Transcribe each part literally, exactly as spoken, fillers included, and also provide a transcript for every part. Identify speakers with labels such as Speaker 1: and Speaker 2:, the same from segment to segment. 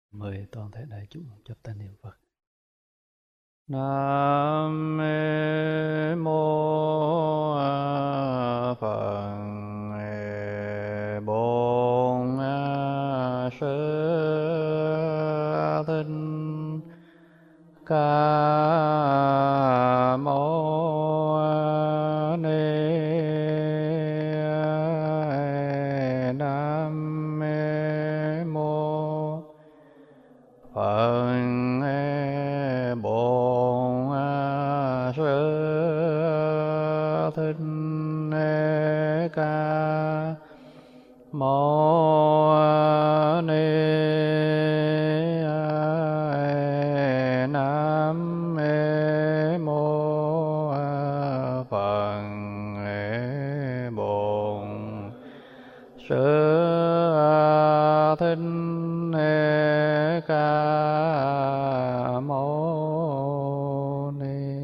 Speaker 1: Mời toàn thể đại chúng chắp tay niệm Phật. Nam mô Phật Bổn Sư Thích Ca Mâu Ni Nam mô Phật Bổn Sư Thích Ca Mâu Ni Nam mô Phật Bổn Sư Thích Ca Mâu Ni.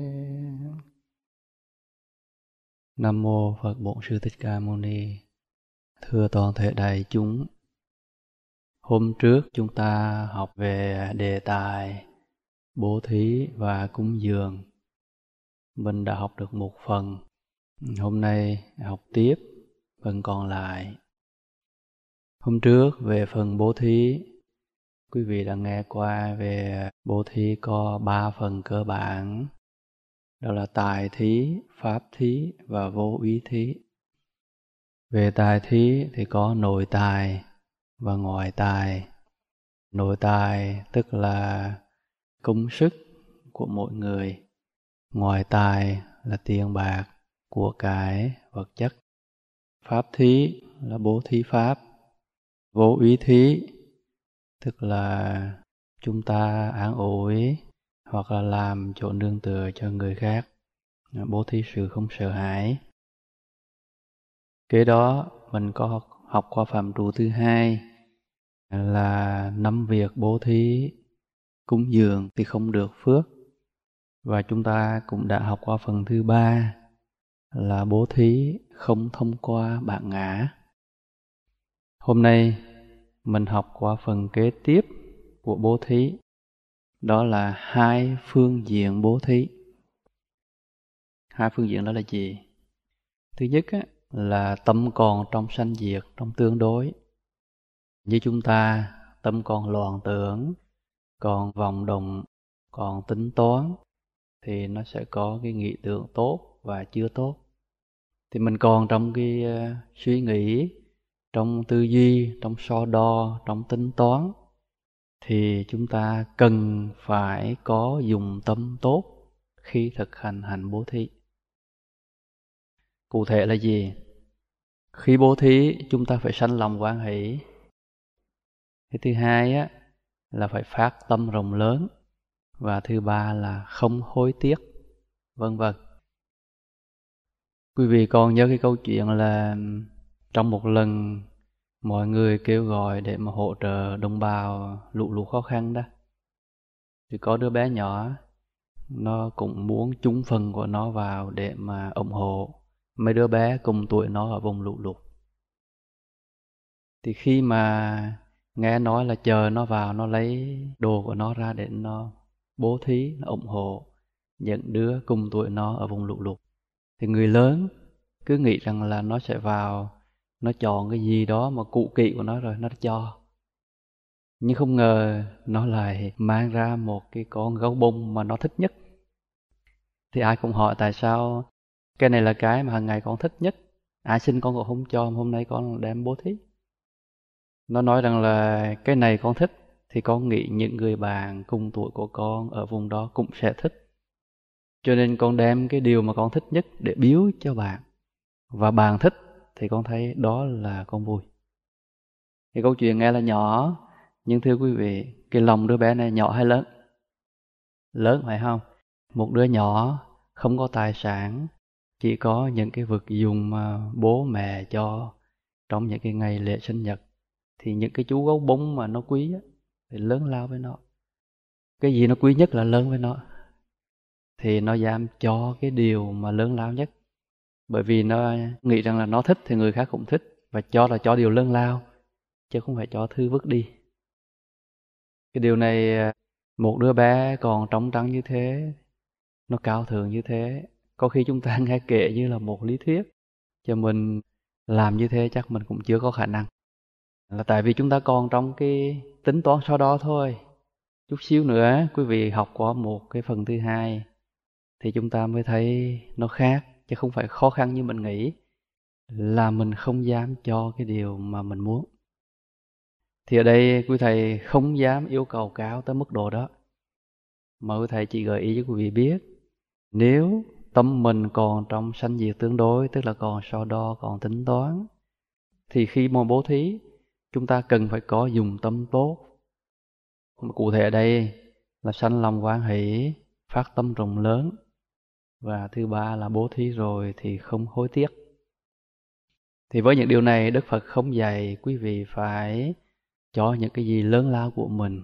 Speaker 1: Nam mô Phật Bổn Sư Thích Ca Mâu Ni. Thưa toàn thể đại chúng, hôm trước chúng ta học về đề tài bố thí và cúng dường. Mình đã học được một phần. Hôm nay học tiếp phần còn lại. Hôm trước về phần bố thí, quý vị đã nghe qua về bố thí có ba phần cơ bản. Đó là tài thí, pháp thí và vô úy thí. Về tài thí thì có nội tài và ngoại tài. Nội tài tức là công sức của mỗi người. Ngoại tài là tiền bạc, của cải, vật chất. Pháp thí là bố thí pháp. Vô úy thí tức là chúng ta an ủi hoặc là làm chỗ nương tựa cho người khác, bố thí sự không sợ hãi. Kế đó mình có học qua phạm trù thứ hai là năm việc bố thí cúng dường thì không được phước. Và chúng ta cũng đã học qua phần thứ ba là bố thí không thông qua bản ngã. Hôm nay mình học qua phần kế tiếp của bố thí. Đó là hai phương diện bố thí. Hai phương diện đó là gì? Thứ nhất á, là tâm còn trong sanh diệt, trong tương đối. Như chúng ta, tâm còn loạn tưởng, còn vọng động, còn tính toán, thì nó sẽ có cái nghĩ tưởng tốt và chưa tốt. Thì mình còn trong cái uh, suy nghĩ, trong tư duy, trong so đo, trong tính toán, thì chúng ta cần phải có dùng tâm tốt khi thực hành hành bố thí. Cụ thể là gì? Khi bố thí chúng ta phải sanh lòng hoan hỷ. Cái thứ hai á, là phải phát tâm rộng lớn. Và thứ ba là không hối tiếc, vân vân. Quý vị còn nhớ cái câu chuyện là trong một lần mọi người kêu gọi để mà hỗ trợ đồng bào lũ lụt khó khăn đó, thì có đứa bé nhỏ nó cũng muốn chung phần của nó vào để mà ủng hộ mấy đứa bé cùng tuổi nó ở vùng lũ lụt. Thì khi mà nghe nói là chờ nó vào, nó lấy đồ của nó ra để nó bố thí, nó ủng hộ những đứa cùng tuổi nó ở vùng lũ lụt, thì người lớn cứ nghĩ rằng là nó sẽ vào, nó chọn cái gì đó mà cụ kỵ của nó rồi nó cho. Nhưng không ngờ nó lại mang ra một cái con gấu bông mà nó thích nhất. Thì ai cũng hỏi tại sao cái này là cái mà hàng ngày con thích nhất, ai xin con cũng không cho, hôm nay con đem bố thí. Nó nói rằng là cái này con thích thì con nghĩ những người bạn cùng tuổi của con ở vùng đó cũng sẽ thích, cho nên con đem cái điều mà con thích nhất để biếu cho bạn, và bạn thích thì con thấy đó là con vui. Thì câu chuyện nghe là nhỏ, nhưng thưa quý vị, cái lòng đứa bé này nhỏ hay lớn? Lớn phải không? Một đứa nhỏ không có tài sản, chỉ có những cái vật dụng mà bố mẹ cho trong những cái ngày lễ sinh nhật, thì những cái chú gấu bông mà nó quý á, thì lớn lao với nó. Cái gì nó quý nhất là lớn với nó, thì nó dám cho cái điều mà lớn lao nhất. Bởi vì nó nghĩ rằng là nó thích thì người khác cũng thích, và cho là cho điều lớn lao, chứ không phải cho thứ vứt đi. Cái điều này, một đứa bé còn trống trắng như thế, nó cao thượng như thế, có khi chúng ta nghe kể như là một lý thuyết, cho mình làm như thế chắc mình cũng chưa có khả năng. Là tại vì chúng ta còn trong cái tính toán sau đó thôi. Chút xíu nữa quý vị học qua một cái phần thứ hai thì chúng ta mới thấy nó khác, chứ không phải khó khăn như mình nghĩ, là mình không dám cho cái điều mà mình muốn. Thì ở đây quý thầy không dám yêu cầu cao tới mức độ đó, mà quý thầy chỉ gợi ý cho quý vị biết, nếu tâm mình còn trong sanh diệt tương đối, tức là còn so đo, còn tính toán, thì khi mà bố thí, chúng ta cần phải có dùng tâm tốt. Cụ thể ở đây là sanh lòng hoan hỷ, phát tâm rộng lớn, và thứ ba là bố thí rồi thì không hối tiếc. Thì với những điều này, Đức Phật không dạy quý vị phải cho những cái gì lớn lao của mình,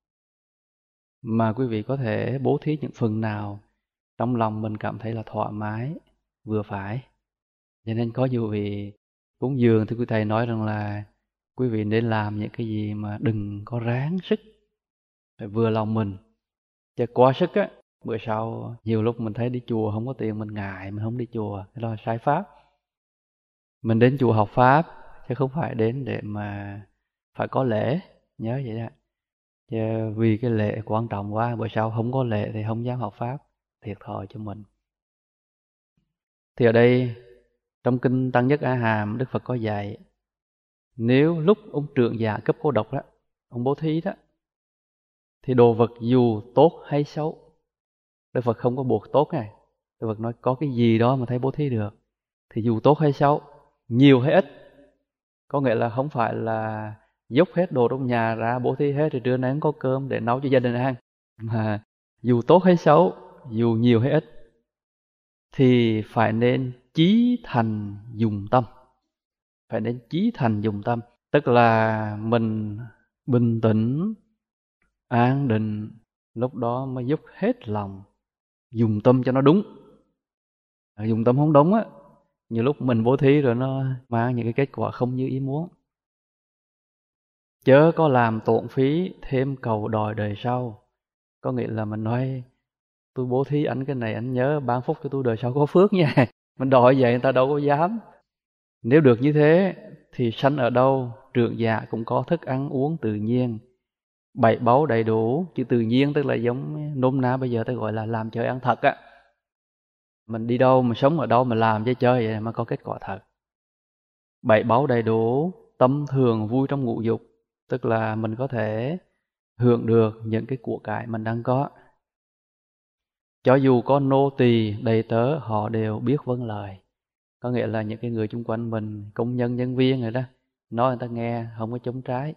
Speaker 1: mà quý vị có thể bố thí những phần nào trong lòng mình cảm thấy là thoải mái, vừa phải. Cho nên có nhiều vị cúng dường thì quý thầy nói rằng là quý vị nên làm những cái gì mà đừng có ráng sức, phải vừa lòng mình. Chứ quá sức á, bữa sau nhiều lúc mình thấy đi chùa không có tiền, mình ngại, mình không đi chùa, cái đó là sai pháp. Mình đến chùa học pháp, chứ không phải đến để mà phải có lễ, nhớ vậy đó. Chứ vì cái lễ quan trọng quá, bữa sau không có lễ thì không dám học pháp, thiệt thòi cho mình. Thì ở đây, trong kinh Tăng Nhất A Hàm, Đức Phật có dạy, nếu lúc ông trưởng giả cấp cô độc đó, ông bố thí đó, thì đồ vật dù tốt hay xấu, Đức Phật không có buộc tốt này. Đức Phật nói có cái gì đó mà thấy bố thí được, thì dù tốt hay xấu, nhiều hay ít, có nghĩa là không phải là dốc hết đồ trong nhà ra bố thí hết, thì trưa nay không có cơm để nấu cho gia đình ăn. Mà dù tốt hay xấu, dù nhiều hay ít, thì phải nên chí thành dùng tâm. Phải nên chí thành dùng tâm, tức là mình bình tĩnh, an định, lúc đó mới dốc hết lòng, dùng tâm cho nó đúng. Dùng tâm không đúng á, nhiều lúc mình bố thí rồi nó mang những cái kết quả không như ý muốn. Chớ có làm tổn phí, thêm cầu đòi đời sau. Có nghĩa là mình nói, tôi bố thí anh cái này, anh nhớ ban phúc cho tôi đời sau có phước nha. Mình đòi vậy người ta đâu có dám. Nếu được như thế thì sanh ở đâu, trượng dạ cũng có thức ăn uống tự nhiên, bảy báu đầy đủ. Chứ tự nhiên tức là giống nôm na bây giờ ta gọi là làm chơi ăn thật á. Mình đi đâu, mình sống ở đâu, mình làm chơi chơi vậy mà có kết quả thật. Bảy báu đầy đủ, tâm thường vui trong ngũ dục, tức là mình có thể hưởng được những cái của cải mình đang có. Cho dù có nô tỳ đầy tớ, họ đều biết vâng lời. Có nghĩa là những cái người xung quanh mình, công nhân, nhân viên rồi đó, nói người ta nghe, không có chống trái.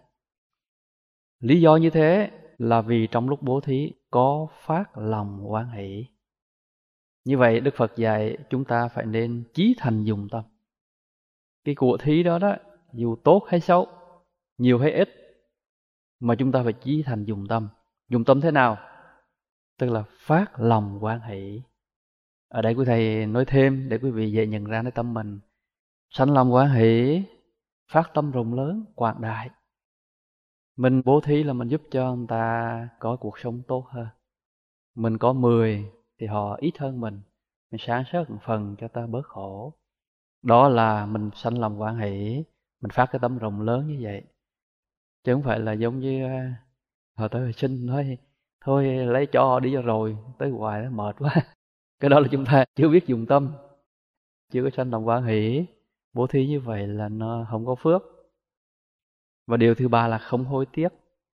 Speaker 1: Lý do như thế là vì trong lúc bố thí có phát lòng hoan hỷ. Như vậy Đức Phật dạy chúng ta phải nên chí thành dùng tâm. Cái của thí đó đó, dù tốt hay xấu, nhiều hay ít, mà chúng ta phải chí thành dùng tâm. Dùng tâm thế nào? Tức là phát lòng hoan hỷ. Ở đây quý thầy nói thêm để quý vị dễ nhận ra cái tâm mình. Sanh lòng hoan hỷ, phát tâm rộng lớn, quảng đại. Mình bố thí là mình giúp cho người ta có cuộc sống tốt hơn. Mình có mười thì họ ít hơn mình. Mình sáng suốt một phần cho ta bớt khổ. Đó là mình sanh lòng hoan hỷ, mình phát cái tâm rộng lớn như vậy. Chứ không phải là giống như họ tới hồi sinh nói thôi lấy cho họ đi cho rồi, tới hoài nó mệt quá. Cái đó là chúng ta chưa biết dùng tâm, chưa có sanh lòng hoan hỷ. Bố thí như vậy là nó không có phước. Và điều thứ ba là không hối tiếc.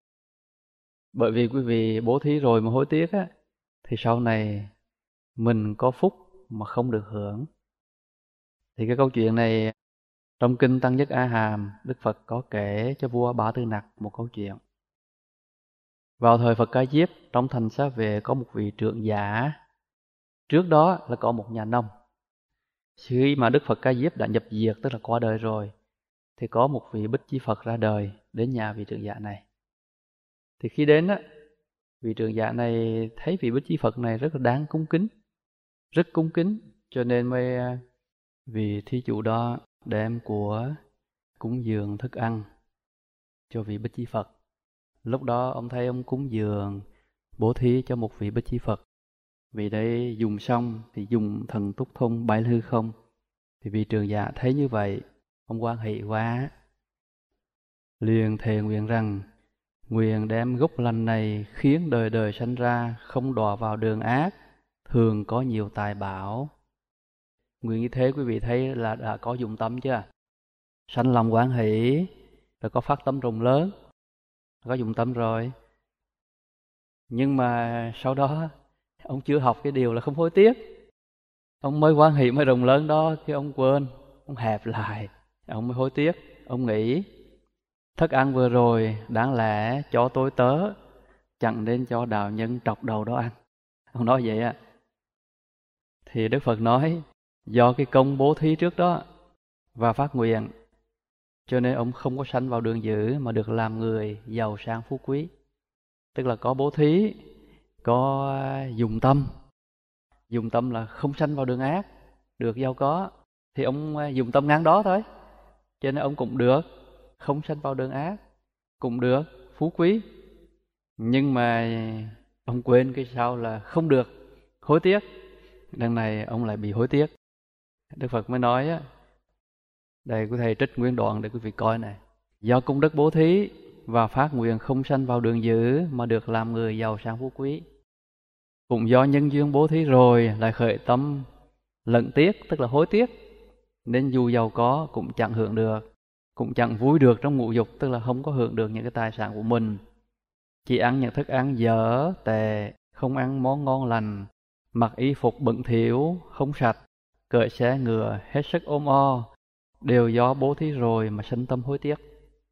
Speaker 1: Bởi vì quý vị bố thí rồi mà hối tiếc á, thì sau này mình có phúc mà không được hưởng. Thì cái câu chuyện này trong kinh Tăng Nhất A Hàm, Đức Phật có kể cho vua Bá Tư Nặc một câu chuyện. Vào thời Phật Ca Diếp, trong thành Xá Vệ có một vị trưởng giả. Trước đó là có một nhà nông. Khi mà Đức Phật Ca Diếp đã nhập diệt, tức là qua đời rồi, thì có một vị Bích Chi Phật ra đời đến nhà vị trưởng giả này. Thì khi đến á, vị trưởng giả này thấy vị Bích Chi Phật này rất là đáng cung kính, rất cung kính, cho nên mới vị thí chủ đó đem của cúng dường thức ăn cho vị Bích Chi Phật. Lúc đó ông thấy ông cúng dường bố thí cho một vị Bích Chi Phật. Vì đấy dùng xong thì dùng thần túc thông bãi hư không. Thì vị Trường Dạ thấy như vậy, ông hoan hỷ quá, liền thề nguyện rằng nguyện đem gốc lành này khiến đời đời sanh ra không đọa vào đường ác, thường có nhiều tài bảo. Nguyện như thế quý vị thấy là đã có dụng tâm chưa? Sanh lòng hoan hỷ, rồi có phát tâm rộng lớn, có dụng tâm rồi. Nhưng mà sau đó ông chưa học cái điều là không hối tiếc. Ông mới hoan hỷ mới rộng lớn đó, cái ông quên, ông hẹp lại, ông mới hối tiếc. Ông nghĩ thức ăn vừa rồi đáng lẽ cho tôi tớ, chẳng nên cho đạo nhân trọc đầu đó ăn. Ông nói vậy á. Thì Đức Phật nói do cái công bố thí trước đó và phát nguyện, cho nên ông không có sanh vào đường dữ mà được làm người giàu sang phú quý. Tức là có bố thí, có dùng tâm. Dùng tâm là không sanh vào đường ác, được giàu có. Thì ông dùng tâm ngang đó thôi, cho nên ông cũng được không sanh vào đường ác, cũng được phú quý. Nhưng mà ông quên cái sau là không được, hối tiếc. Đằng này ông lại bị hối tiếc. Đức Phật mới nói á, đây quý thầy trích nguyên đoạn để quý vị coi này. Do công đức bố thí và phát nguyện không sanh vào đường dữ mà được làm người giàu sang phú quý. Cũng do nhân duyên bố thí rồi lại khởi tâm lận tiếc, tức là hối tiếc, nên dù giàu có cũng chẳng hưởng được, cũng chẳng vui được trong ngũ dục, tức là không có hưởng được những cái tài sản của mình. Chỉ ăn những thức ăn dở, tệ, không ăn món ngon lành, mặc y phục bẩn thỉu, không sạch, cưỡi xe ngựa hết sức ôm o, đều do bố thí rồi mà sinh tâm hối tiếc.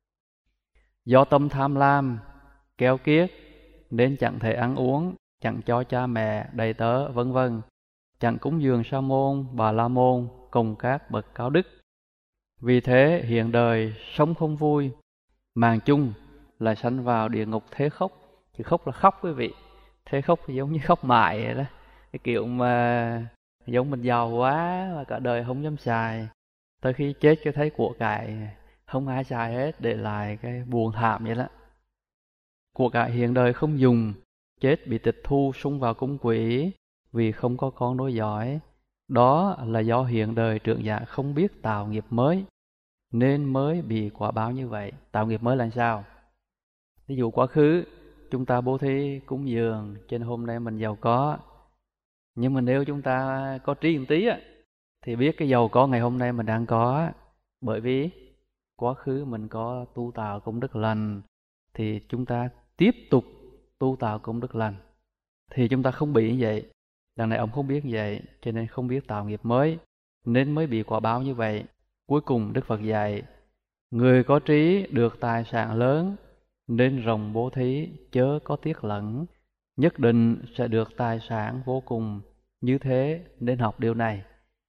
Speaker 1: Do tâm tham lam, keo kiết nên chẳng thể ăn uống, chẳng cho cha mẹ, đầy tớ, vân vân, chẳng cúng dường sa môn, bà la môn cùng các bậc cao đức. Vì thế hiện đời sống không vui, màng chung lại sanh vào địa ngục thế khóc. Chứ khóc là khóc quý vị, thế khóc giống như khóc mại vậy đó. Cái kiểu mà giống mình giàu quá mà cả đời không dám xài, tới khi chết cho thấy của cải không ai xài hết, để lại cái buồn thảm vậy đó. Của cải hiện đời không dùng, chết bị tịch thu sung vào cung quỷ vì không có con nối dõi. Đó là do hiện đời Trưởng Giả không biết tạo nghiệp mới nên mới bị quả báo như vậy. Tạo nghiệp mới là sao? Ví dụ quá khứ chúng ta bố thí cúng dường trên hôm nay mình giàu có, nhưng mà nếu chúng ta có trí một tí á, thì biết cái giàu có ngày hôm nay mình đang có bởi vì quá khứ mình có tu tạo công đức lành, thì chúng ta tiếp tục tu tạo công đức lành thì chúng ta không bị như vậy. Đằng này ông không biết như vậy, cho nên không biết tạo nghiệp mới nên mới bị quả báo như vậy. Cuối cùng Đức Phật dạy người có trí được tài sản lớn nên rộng bố thí chớ có tiếc lẫn, nhất định sẽ được tài sản vô cùng. Như thế nên học điều này.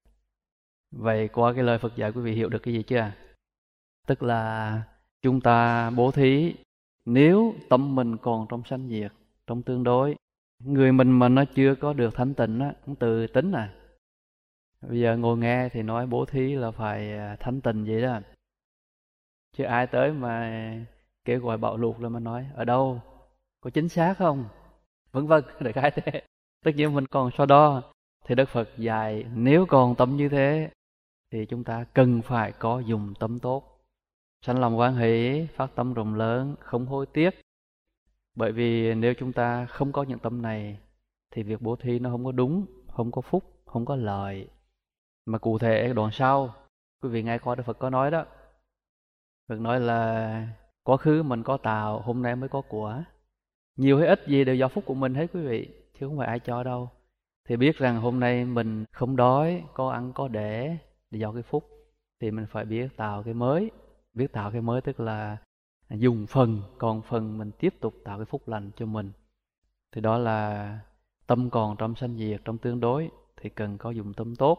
Speaker 1: Vậy qua cái lời Phật dạy quý vị hiểu được cái gì chưa? Tức là chúng ta bố thí nếu tâm mình còn trong sanh diệt, trong tương đối, người mình mà nó chưa có được thanh tịnh á, cũng tự tính à. Bây giờ ngồi nghe thì nói bố thí là phải thanh tịnh vậy đó, chứ ai tới mà kêu gọi bạo lụt là mà nói ở đâu, có chính xác không, vân vân, được cái thế. Tất nhiên mình còn so đo, thì Đức Phật dạy nếu còn tâm như thế thì chúng ta cần phải có dùng tâm tốt, sanh lòng hoan hỷ, phát tâm rộng lớn, không hối tiếc. Bởi vì nếu chúng ta không có những tâm này thì việc bố thí nó không có đúng, không có phúc, không có lợi. Mà cụ thể đoạn sau quý vị nghe qua Đức Phật có nói đó, Phật nói là quá khứ mình có tạo, hôm nay mới có của. Nhiều hay ít gì đều do phúc của mình hết quý vị, chứ không phải ai cho đâu. Thì biết rằng hôm nay mình không đói, có ăn có để là do cái phúc, thì mình phải biết tạo cái mới. Biết tạo cái mới tức là dùng phần, còn phần mình tiếp tục tạo cái phúc lành cho mình. Thì đó là tâm còn trong sanh diệt, trong tương đối thì cần có dùng tâm tốt.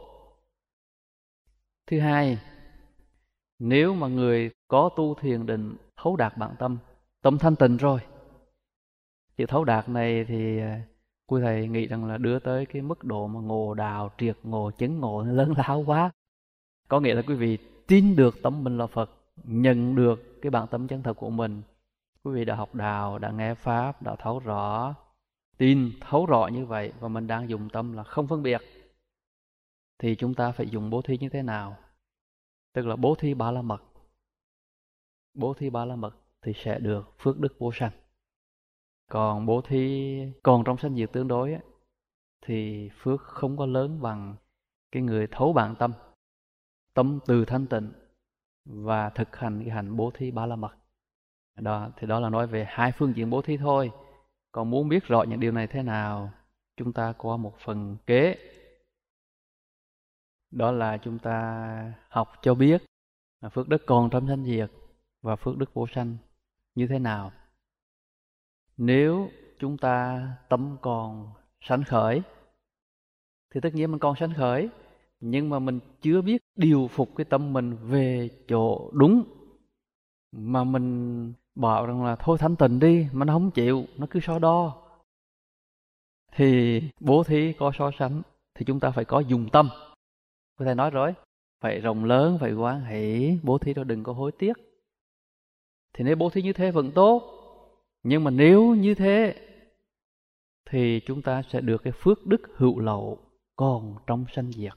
Speaker 1: Thứ hai, nếu mà người có tu thiền định thấu đạt bản tâm, tâm thanh tịnh rồi. Chữ thấu đạt này thì quý thầy nghĩ rằng là đưa tới cái mức độ mà ngộ đạo, triệt ngộ, chứng ngộ lớn lao quá. Có nghĩa là quý vị tin được tâm mình là Phật, nhận được cái bản tâm chân thật của mình, Quý vị đã học đạo, đã nghe Pháp, đã thấu rõ, tin thấu rõ như vậy, và mình đang dùng tâm là không phân biệt, thì chúng ta phải dùng bố thí như thế nào? Tức là bố thí ba la mật. Bố thí ba la mật thì sẽ được phước đức vô sanh. Còn bố thí còn trong sanh diệt tương đối ấy, thì phước không có lớn bằng cái người thấu bản tâm, tâm từ thanh tịnh và thực hành cái hành bố thí ba la mật. Đó, thì đó là nói về hai phương diện bố thí thôi. Còn muốn biết rõ những điều này thế nào, chúng ta có một phần kế. Đó là chúng ta học cho biết phước đức còn trong sanh diệt và phước đức vô sanh như thế nào. Nếu chúng ta tâm còn sanh khởi thì tất nhiên mình còn sanh khởi, nhưng mà mình chưa biết điều phục cái tâm mình về chỗ đúng, mà mình bảo rằng là thôi thanh tịnh đi, mà nó không chịu, nó cứ so đo, thì bố thí có so sánh thì chúng ta phải có dùng tâm. Có thể nói rồi, phải rộng lớn, phải hoan hỷ, bố thí đó đừng có hối tiếc. Thì nếu bố thí như thế vẫn tốt, nhưng mà nếu như thế thì chúng ta sẽ được cái phước đức hữu lậu còn trong sanh diệt.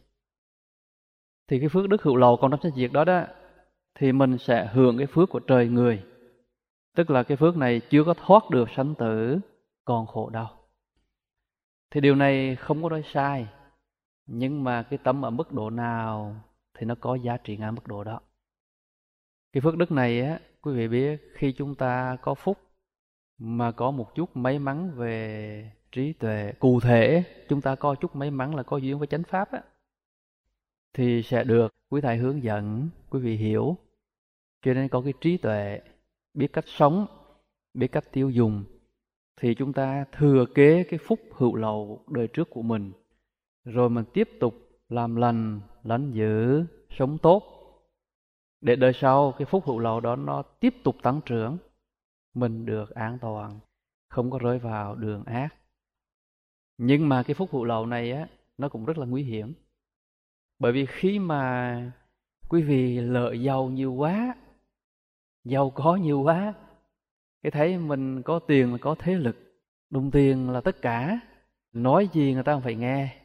Speaker 1: Thì cái phước đức hữu lậu còn trong sanh diệt đó đó, thì mình sẽ hưởng cái phước của trời người. Tức là cái phước này chưa có thoát được sanh tử, còn khổ đau. Thì điều này không có nói sai, nhưng mà cái tâm ở mức độ nào thì nó có giá trị ngang mức độ đó. Cái phước đức này á, quý vị biết, khi chúng ta có phúc mà có một chút may mắn về trí tuệ, cụ thể chúng ta có chút may mắn là có duyên với chánh pháp á, thì sẽ được quý thầy hướng dẫn, quý vị hiểu. Cho nên có cái trí tuệ, biết cách sống, biết cách tiêu dùng, thì chúng ta thừa kế cái phúc hữu lậu đời trước của mình, rồi mình tiếp tục làm lành, lánh dữ, sống tốt, để đời sau cái phúc hữu lậu đó nó tiếp tục tăng trưởng, mình được an toàn, không có rơi vào đường ác. Nhưng mà cái phúc hữu lậu này á, nó cũng rất là nguy hiểm. Bởi vì khi mà quý vị lợi giàu nhiều quá, giàu có nhiều quá, cái thấy mình có tiền là có thế lực, đồng tiền là tất cả, nói gì người ta không phải nghe.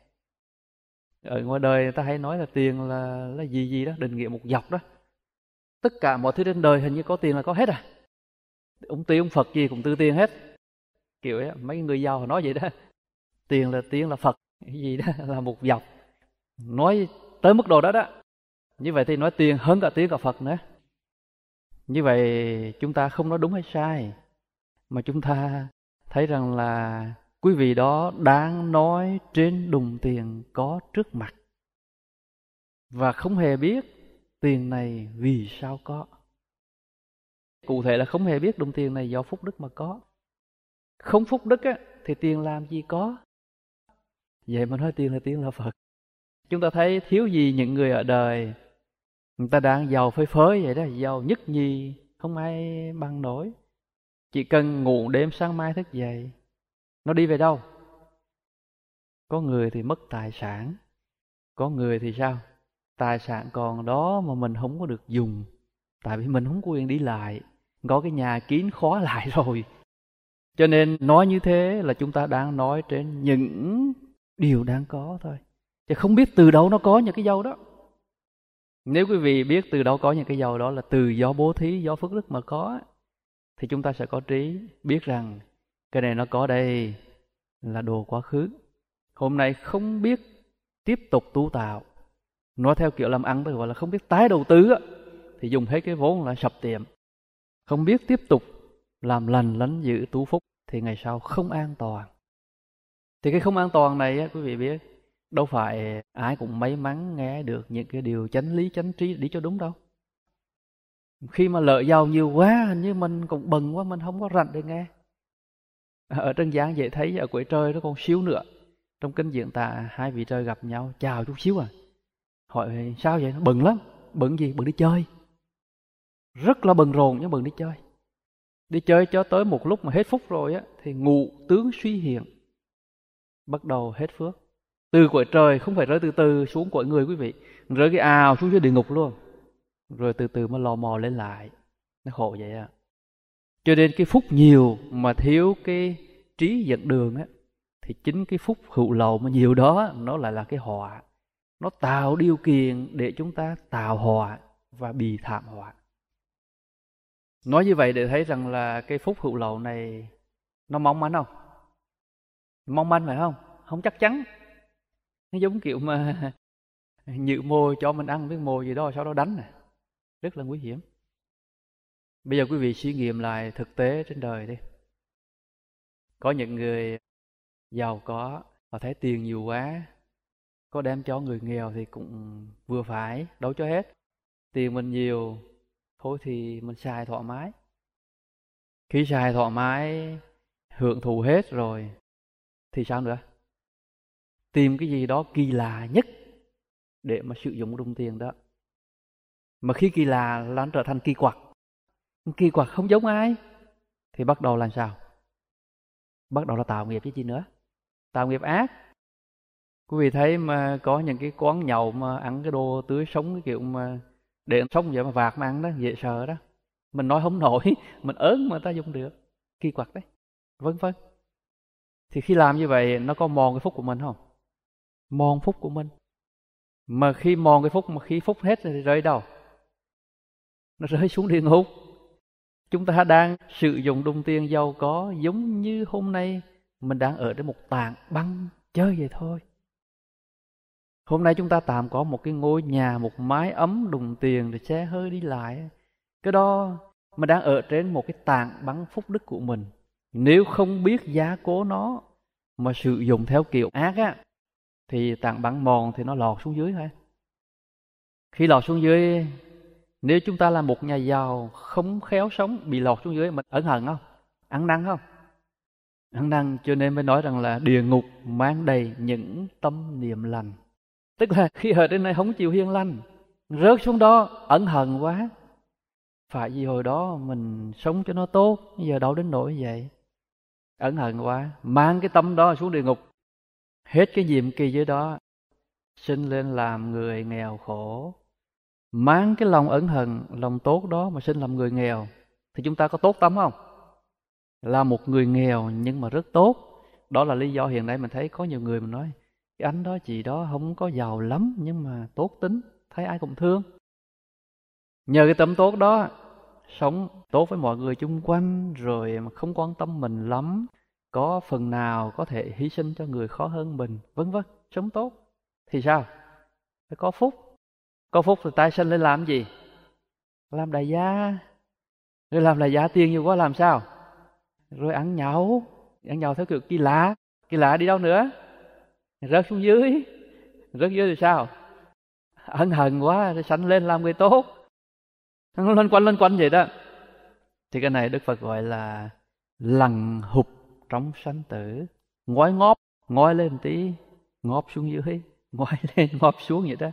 Speaker 1: Ở ngoài đời người ta hay nói là tiền là là gì gì đó, định nghĩa một dọc đó. Tất cả mọi thứ trên đời hình như có tiền là có hết à. Ông Tiên, ông Phật gì cũng tư tiền hết. Kiểu ấy, mấy người giàu họ nói vậy đó. Tiền là tiền là Phật, cái gì đó là một dọc. Nói tới mức độ đó đó. Như vậy thì nói tiền hơn cả tiền cả Phật nữa. Như vậy chúng ta không nói đúng hay sai, mà chúng ta thấy rằng là quý vị đó đang nói trên đồng tiền có trước mặt, và không hề biết tiền này vì sao có. Cụ thể là không hề biết đồng tiền này do phúc đức mà có. Không phúc đức á, thì tiền làm gì có. Vậy mà nói tiền là tiền là Phật. Chúng ta thấy thiếu gì những người ở đời, người ta đang giàu phơi phới vậy đó, giàu nhất nhì, không ai bằng nổi. Chỉ cần ngủ đêm sáng mai thức dậy, nó đi về đâu? Có người thì mất tài sản, có người thì sao? Tài sản còn đó mà mình không có được dùng, tại vì mình không có quyền đi lại, có cái nhà kín khóa lại rồi. Cho nên nói như thế là chúng ta đang nói trên những điều đang có thôi, chứ không biết từ đâu nó có những cái dầu đó. Nếu quý vị biết từ đâu có những cái dầu đó là từ do bố thí, do phước đức mà có, thì chúng ta sẽ có trí biết rằng cái này nó có đây là đồ quá khứ. Hôm nay không biết tiếp tục tu tạo, nói theo kiểu làm ăn tôi gọi là không biết tái đầu tư, thì dùng hết cái vốn là sập tiệm. Không biết tiếp tục làm lành lánh dữ tu phúc thì ngày sau không an toàn. Thì cái không an toàn này quý vị biết, đâu phải ai cũng may mắn nghe được những cái điều chánh lý chánh trí đi cho đúng đâu. Khi mà lợi giàu nhiều quá, hình như mình cũng bận quá, mình không có rảnh để nghe. Ở trần gian dễ thấy, ở cõi trời nó còn xíu nữa. Trong kinh diễn tả hai vị trời gặp nhau, chào chút xíu à. Hỏi sao vậy? Nó bận lắm. Bận gì? Bận đi chơi. Rất là bận rộn nhưng bận đi chơi. Đi chơi cho tới một lúc mà hết phúc rồi á, thì ngụ tướng suy hiện, bắt đầu hết phước. Từ cõi trời không phải rơi từ từ xuống cõi người quý vị, rơi cái ào xuống dưới địa ngục luôn, rồi từ từ mới lò mò lên lại. Nó khổ vậy à. Cho nên cái phúc nhiều mà thiếu cái trí dẫn đường á, thì chính cái phúc hữu lậu mà nhiều đó nó lại là cái họa. Nó tạo điều kiện để chúng ta tạo họa và bị thảm họa. Nói như vậy để thấy rằng là cái phúc hữu lậu này nó mong manh không? Mong manh phải không? Không chắc chắn. Nó giống kiểu mà nhự mồi cho mình ăn với mồi gì đó sau đó đánh này. Rất là nguy hiểm. Bây giờ quý vị suy nghiệm lại thực tế trên đời đi. Có những người giàu có, họ thấy tiền nhiều quá, có đem cho người nghèo thì cũng vừa phải, đâu cho hết. Tiền mình nhiều, thôi thì mình xài thoải mái. Khi xài thoải mái, hưởng thụ hết rồi, thì sao nữa? Tìm cái gì đó kỳ lạ nhất để mà sử dụng đồng tiền đó. Mà khi kỳ lạ là nó trở thành kỳ quặc. Kỳ quặc không giống ai, thì bắt đầu làm sao? Bắt đầu là tạo nghiệp chứ gì nữa. Tạo nghiệp ác. Quý vị thấy mà có những cái quán nhậu mà ăn cái đồ tưới sống, cái kiểu mà để sống vậy mà vạt mà ăn đó, dễ sợ đó. Mình nói không nổi, mình ớn mà ta dùng được. Kỳ quặc đấy, vân vân. Thì khi làm như vậy nó có mòn cái phúc của mình không? Mòn phúc của mình. Mà khi mòn cái phúc, mà khi phúc hết thì rơi đâu? Nó rơi xuống địa ngục. Chúng ta đang sử dụng đồng tiền giàu có giống như hôm nay mình đang ở trên một tảng băng chơi vậy thôi. Hôm nay chúng ta tạm có một cái ngôi nhà, một mái ấm đồng tiền để xe hơi đi lại. Cái đó mình đang ở trên một cái tảng băng phúc đức của mình. Nếu không biết giá cố nó mà sử dụng theo kiểu ác á, thì tảng băng mòn thì nó lọt xuống dưới thôi. Khi lọt xuống dưới, nếu chúng ta là một nhà giàu không khéo sống, bị lọt xuống dưới, mình ẩn hận không? Ăn năn không? Ăn năn. Cho nên mới nói rằng là địa ngục mang đầy những tâm niệm lành. Tức là khi ở trên này không chịu hiền lành, rớt xuống đó ẩn hận quá. Phải vì hồi đó mình sống cho nó tốt, giờ đâu đến nỗi vậy. Ẩn hận quá, mang cái tâm đó xuống địa ngục. Hết cái nhiệm kỳ dưới đó, sinh lên làm người nghèo khổ. Mang cái lòng ẩn hận, lòng tốt đó mà sinh làm người nghèo, thì chúng ta có tốt tâm không? Là một người nghèo nhưng mà rất tốt. Đó là lý do hiện nay mình thấy có nhiều người mình nói cái anh đó chị đó không có giàu lắm nhưng mà tốt tính, thấy ai cũng thương. Nhờ cái tâm tốt đó, sống tốt với mọi người chung quanh, rồi mà không quan tâm mình lắm, có phần nào có thể hy sinh cho người khó hơn mình, vân vân, sống tốt. Thì sao? Phải có phúc. Có phúc thì tái sinh lên làm gì? Làm đại gia. Rồi làm đại gia tiền nhiều quá làm sao? Rồi ăn nhậu. Ăn nhậu theo kiểu kỳ lạ. Kỳ lạ đi đâu nữa? Rớt xuống dưới. Rớt dưới thì sao? Ân hận quá rồi sanh lên làm người tốt. Nó lên quanh lên quanh vậy đó. Thì cái này Đức Phật gọi là lằn hụp trong sanh tử. Ngói ngóp, ngói lên tí, ngóp xuống dưới, ngói lên ngóp xuống vậy đó.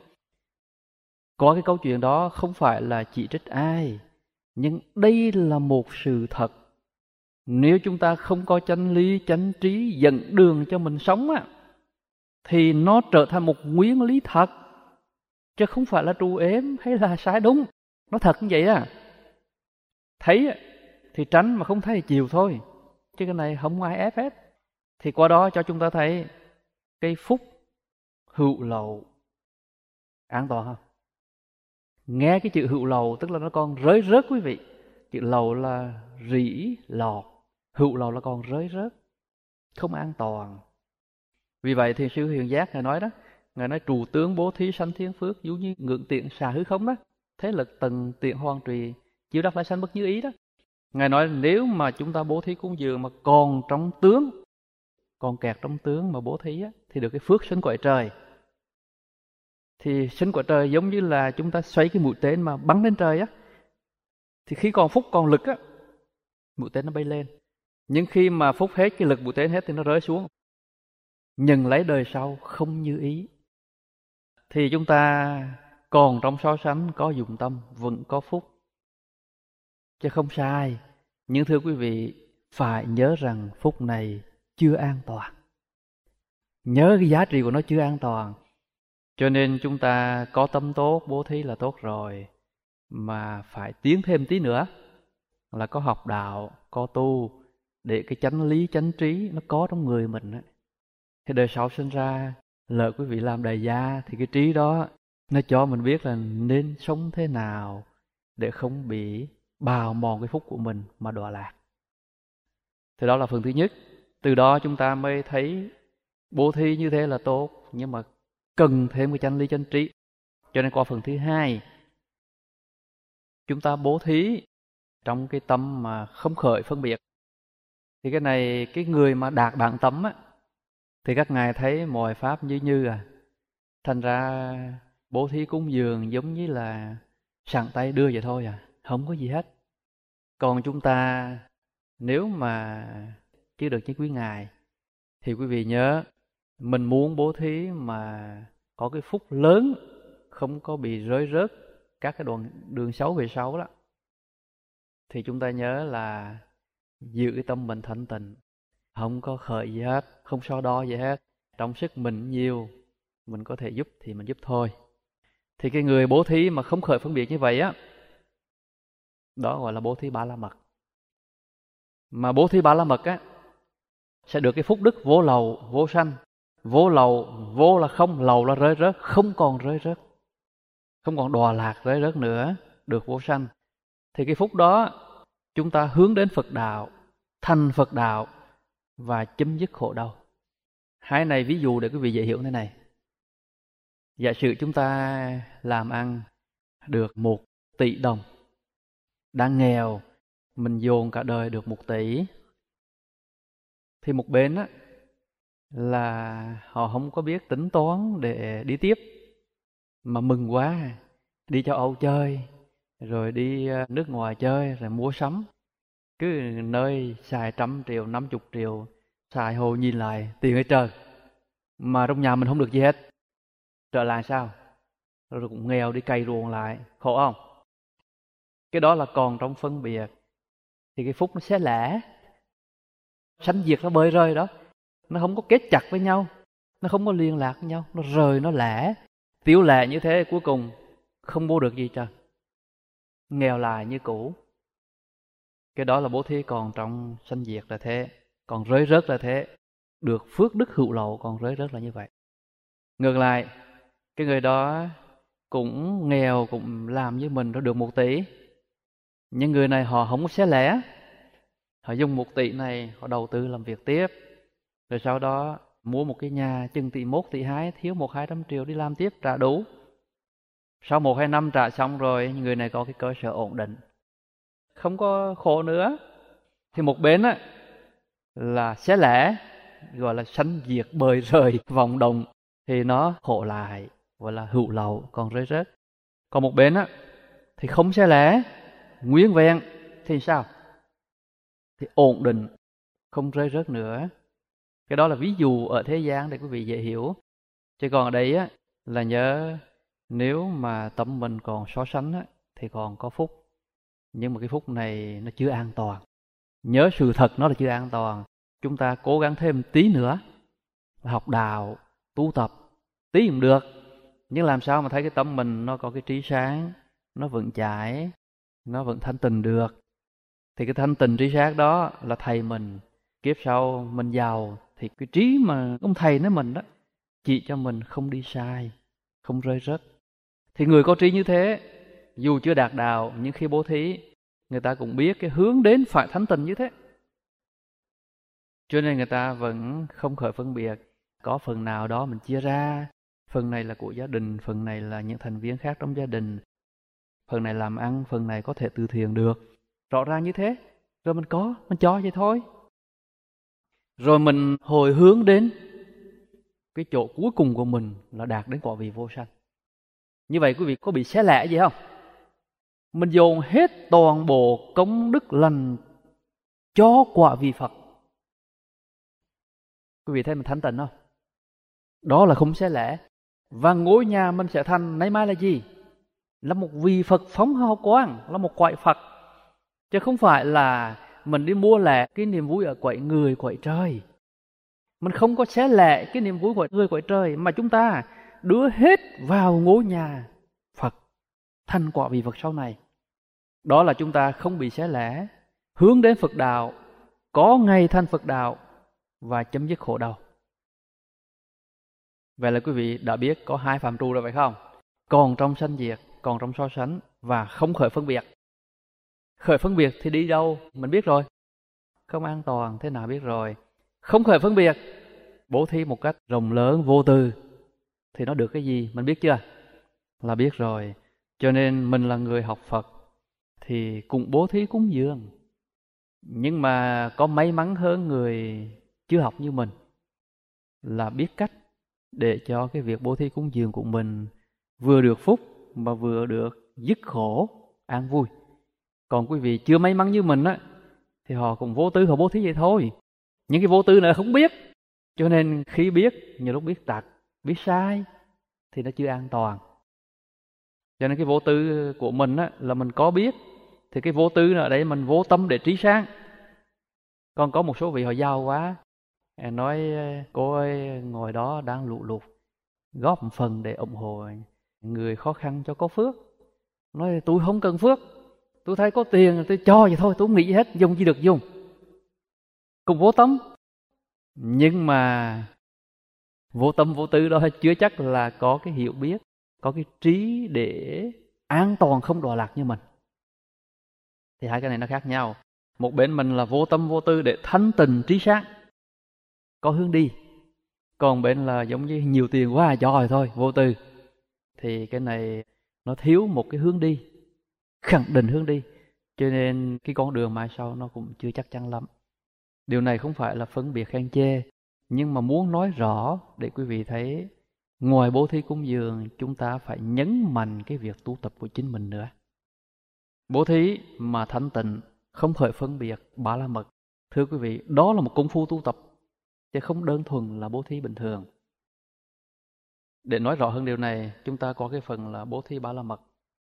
Speaker 1: Có cái câu chuyện đó không phải là chỉ trích ai, nhưng đây là một sự thật. Nếu chúng ta không có chánh lý, chánh trí dẫn đường cho mình sống á, thì nó trở thành một nguyên lý thật, chứ không phải là trù ếm hay là sai đúng. Nó thật như vậy á. Thấy thì tránh, mà không thấy thì chiều thôi. Chứ cái này không ai ép hết. Thì qua đó cho chúng ta thấy cái phúc hữu lậu an toàn không? Nghe cái chữ hữu lậu tức là nó còn rơi rớt quý vị. Chữ lậu là rỉ lọt, hữu lậu là còn rơi rớt, không an toàn. Vì vậy thì sư Huyền Giác Ngài nói đó, Ngài nói trụ tướng bố thí sanh thiên phước, giống như ngưỡng tiện xà hư không đó, thế lực tầng tiện hoàn trì, chiếu đắc lại sanh bất như ý đó. Ngài nói nếu mà chúng ta bố thí cúng dường mà còn trong tướng, còn kẹt trong tướng mà bố thí á, thì được cái phước sinh cõi trời. Thì sinh cõi trời giống như là chúng ta xoay cái mũi tên mà bắn lên trời á. Thì khi còn phúc còn lực á, mũi tên nó bay lên. Nhưng khi mà phúc hết, cái lực mũi tên hết thì nó rơi xuống. Nhận lấy đời sau không như ý. Thì chúng ta còn trong so sánh có dụng tâm, vẫn có phúc. Chứ không sai. Nhưng thưa quý vị, phải nhớ rằng phúc này chưa an toàn. Nhớ cái giá trị của nó chưa an toàn. Cho nên chúng ta có tâm tốt, bố thí là tốt rồi, mà phải tiến thêm tí nữa. là có học đạo, có tu, để cái chánh lý, chánh trí nó có trong người mình á. Thì đời sau sinh ra, lỡ quý vị làm đại gia thì cái trí đó nó cho mình biết là nên sống thế nào để không bị bào mòn cái phúc của mình mà đọa lạc. Thì đó là phần thứ nhất. Từ đó chúng ta mới thấy bố thí như thế là tốt, nhưng mà cần thêm cái chánh lý chánh trí. Cho nên qua phần thứ hai, chúng ta bố thí trong cái tâm mà không khởi phân biệt. Thì cái này, cái người mà đạt bản tâm á, thì các ngài thấy mọi pháp như như à. Thành ra bố thí cúng dường giống như là sẵn tay đưa vậy thôi à, không có gì hết. Còn chúng ta nếu mà chưa được như quý ngài thì quý vị nhớ, mình muốn bố thí mà có cái phúc lớn, không có bị rơi rớt các cái đoạn đường xấu về sau đó, thì chúng ta nhớ là giữ cái tâm mình thanh tịnh, không có khởi gì hết, không so đo gì hết. Trong sức mình nhiều, mình có thể giúp thì mình giúp thôi. Thì cái người bố thí mà không khởi phân biệt như vậy á, đó gọi là bố thí ba la mật. Mà bố thí ba la mật á sẽ được cái phúc đức vô lậu, vô sanh. Vô lậu, vô là không, lậu là rơi rớt, không còn rơi rớt, không còn đọa lạc rơi rớt nữa, được vô sanh. Thì cái phúc đó chúng ta hướng đến Phật đạo, thành Phật đạo và chấm dứt khổ đau. Hai này ví dụ để quý vị dễ hiểu thế này. Giả sử chúng ta làm ăn được một tỷ đồng, đang nghèo, mình dồn cả đời được một tỷ. Thì một bên á là họ không có biết tính toán để đi tiếp, mà mừng quá, đi châu Âu chơi, rồi đi nước ngoài chơi, rồi mua sắm. Cứ nơi xài trăm triệu, năm chục triệu, xài hồi nhìn lại tiền ở trời. Mà trong nhà mình không được gì hết. Trở lại sao? Rồi cũng nghèo đi cày ruộng lại, khổ không? Cái đó là còn trong phân biệt. Thì cái phúc nó sẽ lẻ. Sanh diệt nó bơi rơi đó. Nó không có kết chặt với nhau, nó không có liên lạc với nhau, nó rời, nó lẻ. Tiểu lẻ như thế cuối cùng không mua được gì trời, nghèo lại như cũ. Cái đó là bố thí còn trong sanh diệt là thế, còn rơi rớt là thế. Được phước đức hữu lậu còn rơi rớt là như vậy. Ngược lại, cái người đó cũng nghèo, cũng làm như mình rồi được một tỷ. Nhưng người này họ không có xé lẻ, họ dùng một tỷ này họ đầu tư làm việc tiếp, rồi sau đó mua một cái nhà chừng tỷ một, tỷ hai, thiếu một hai trăm triệu đi làm tiếp trả đủ. Sau một hai năm trả xong rồi, người này có cái cơ sở ổn định, không có khổ nữa. Thì một bên á là xé lẻ, gọi là sanh diệt bời rời vòng đồng, thì nó khổ lại, gọi là hữu lậu còn rơi rớt. Còn một bên á thì không xé lẻ, nguyên vẹn, thì sao? Thì ổn định, không rơi rớt nữa. Cái đó là ví dụ ở thế gian để quý vị dễ hiểu. Chứ còn ở đây á là nhớ, nếu mà tâm mình còn so sánh á thì còn có phúc. Nhưng mà cái phúc này nó chưa an toàn. Nhớ sự thật nó là chưa an toàn. Chúng ta cố gắng thêm tí nữa, học đạo, tu tập, tí cũng được. Nhưng làm sao mà thấy cái tâm mình nó có cái trí sáng, nó vững chãi, nó vẫn thanh tịnh được. Thì cái thanh tịnh trí sáng đó là thầy mình. Kiếp sau mình giàu thì cái trí mà ông thầy nói mình đó chỉ cho mình không đi sai, không rơi rớt. Thì người có trí như thế, dù chưa đạt đạo, nhưng khi bố thí, người ta cũng biết cái hướng đến phải thánh tình như thế. Cho nên người ta vẫn không khởi phân biệt. Có phần nào đó mình chia ra, phần này là của gia đình, phần này là những thành viên khác trong gia đình, phần này làm ăn, phần này có thể từ thiện được. Rõ ràng như thế. Rồi mình có, mình cho vậy thôi. Rồi mình hồi hướng đến cái chỗ cuối cùng của mình là đạt đến quả vị vô sanh. Như vậy quý vị có bị xé lẻ gì không? Mình dồn hết toàn bộ công đức lành cho quả vị Phật. Quý vị thấy mình thánh tịnh không? Đó là không xé lẻ. Và ngôi nhà mình sẽ thành nay mai là gì? Là một vị Phật phóng hào quang, là một quậy Phật. Chứ không phải là mình đi mua lẻ cái niềm vui ở quậy người, quậy trời. Mình không có xé lẻ cái niềm vui của người, quậy trời, mà chúng ta đưa hết vào ngôi nhà Phật, thành quả vị Phật sau này. Đó là chúng ta không bị xé lẻ, hướng đến Phật đạo, có ngày thành Phật đạo và chấm dứt khổ đau. Vậy là quý vị đã biết có hai phạm trù rồi phải không? Còn trong sanh diệt, còn trong so sánh và không khởi phân biệt. Khởi phân biệt thì đi đâu? Mình biết rồi. Không an toàn, thế nào biết rồi. Không khởi phân biệt, bố thí một cách rộng lớn, vô tư, thì nó được cái gì? Mình biết chưa? Là biết rồi. Cho nên mình là người học Phật thì cũng bố thí cúng dường. Nhưng mà có may mắn hơn người chưa học như mình là biết cách để cho cái việc bố thí cúng dường của mình vừa được phúc mà vừa được dứt khổ, an vui. Còn quý vị chưa may mắn như mình á, thì họ cũng vô tư, họ bố thí vậy thôi. Những cái vô tư này không biết. Cho nên khi biết, nhiều lúc biết tật, biết sai thì nó chưa an toàn. Cho nên cái vô tư của mình á, là mình có biết. Thì cái vô tư ở đây mình vô tâm để trí sáng. Còn có một số vị họ giàu quá, nói cô ơi ngồi đó đang lụ lụt, góp một phần để ủng hộ người khó khăn cho có phước. Nói tôi không cần phước, tôi thấy có tiền tôi cho vậy thôi, tôi không nghĩ gì hết, dùng chỉ được dùng. Cùng vô tâm. Nhưng mà vô tâm vô tư đó chưa chắc là có cái hiểu biết, có cái trí để an toàn không đọa lạc như mình. Thì hai cái này nó khác nhau. Một bên mình là vô tâm vô tư để thanh tịnh trí sáng, có hướng đi. Còn bên là giống như nhiều tiền quá cho rồi thôi, vô tư. Thì cái này nó thiếu một cái hướng đi, khẳng định hướng đi. Cho nên cái con đường mai sau nó cũng chưa chắc chắn lắm. Điều này không phải là phân biệt khen chê, nhưng mà muốn nói rõ để quý vị thấy, ngoài bố thí cúng dường, chúng ta phải nhấn mạnh cái việc tu tập của chính mình nữa. Bố thí mà thanh tịnh, không khởi phân biệt, ba la mật. Thưa quý vị, đó là một công phu tu tập, chứ không đơn thuần là bố thí bình thường. Để nói rõ hơn điều này, chúng ta có cái phần là bố thí ba la mật.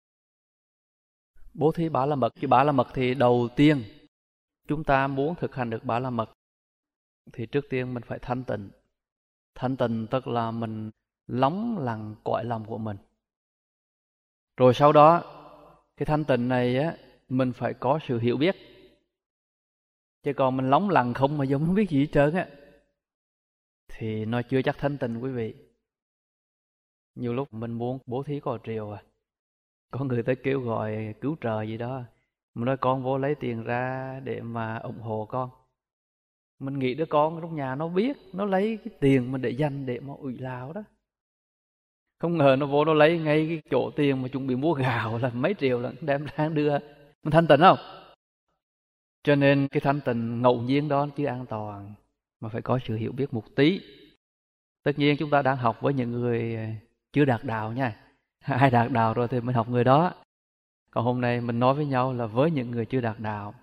Speaker 1: Bố thí ba la mật, chứ ba la mật thì đầu tiên chúng ta muốn thực hành được ba la mật thì trước tiên mình phải thanh tịnh. Thanh tịnh tức là mình lắng lặng cõi lòng của mình. Rồi sau đó cái thanh tịnh này á, mình phải có sự hiểu biết. Chứ còn mình lắng lặng không mà giống không biết gì hết trơn á, thì nó chưa chắc thanh tịnh quý vị. Nhiều lúc mình muốn bố thí cò triều à, có người tới kêu gọi cứu trợ gì đó, mình nói con vô lấy tiền ra để mà ủng hộ con. Mình nghĩ đứa con trong nhà nó biết, nó lấy cái tiền mình để dành để mà ủy lào đó. Không ngờ nó vô nó lấy ngay cái chỗ tiền mà chuẩn bị mua gạo là mấy triệu là đem ra đưa. Mình thanh tịnh không? Cho nên cái thanh tịnh ngẫu nhiên đó chứ an toàn, mà phải có sự hiểu biết một tí. Tất nhiên chúng ta đang học với những người chưa đạt đạo nha. Ai đạt đạo rồi thì mình học người đó. Còn hôm nay mình nói với nhau là với những người chưa đạt đạo.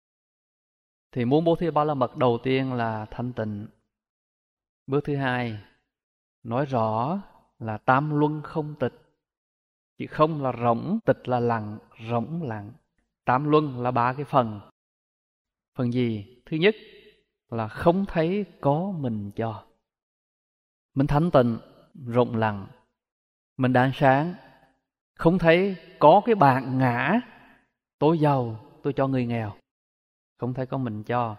Speaker 1: Thì muốn bố thí ba la mật đầu tiên là thanh tịnh. Bước thứ hai, nói rõ là tam luân không tịch. Chứ không là rỗng, tịch là lặng, rỗng lặng. Tam luân là ba cái phần. Phần gì? Thứ nhất là không thấy có mình cho. Mình thanh tịnh, rộng lặng, mình đang sáng, không thấy có cái bạn ngã, tôi giàu, tôi cho người nghèo. Không thấy có mình cho.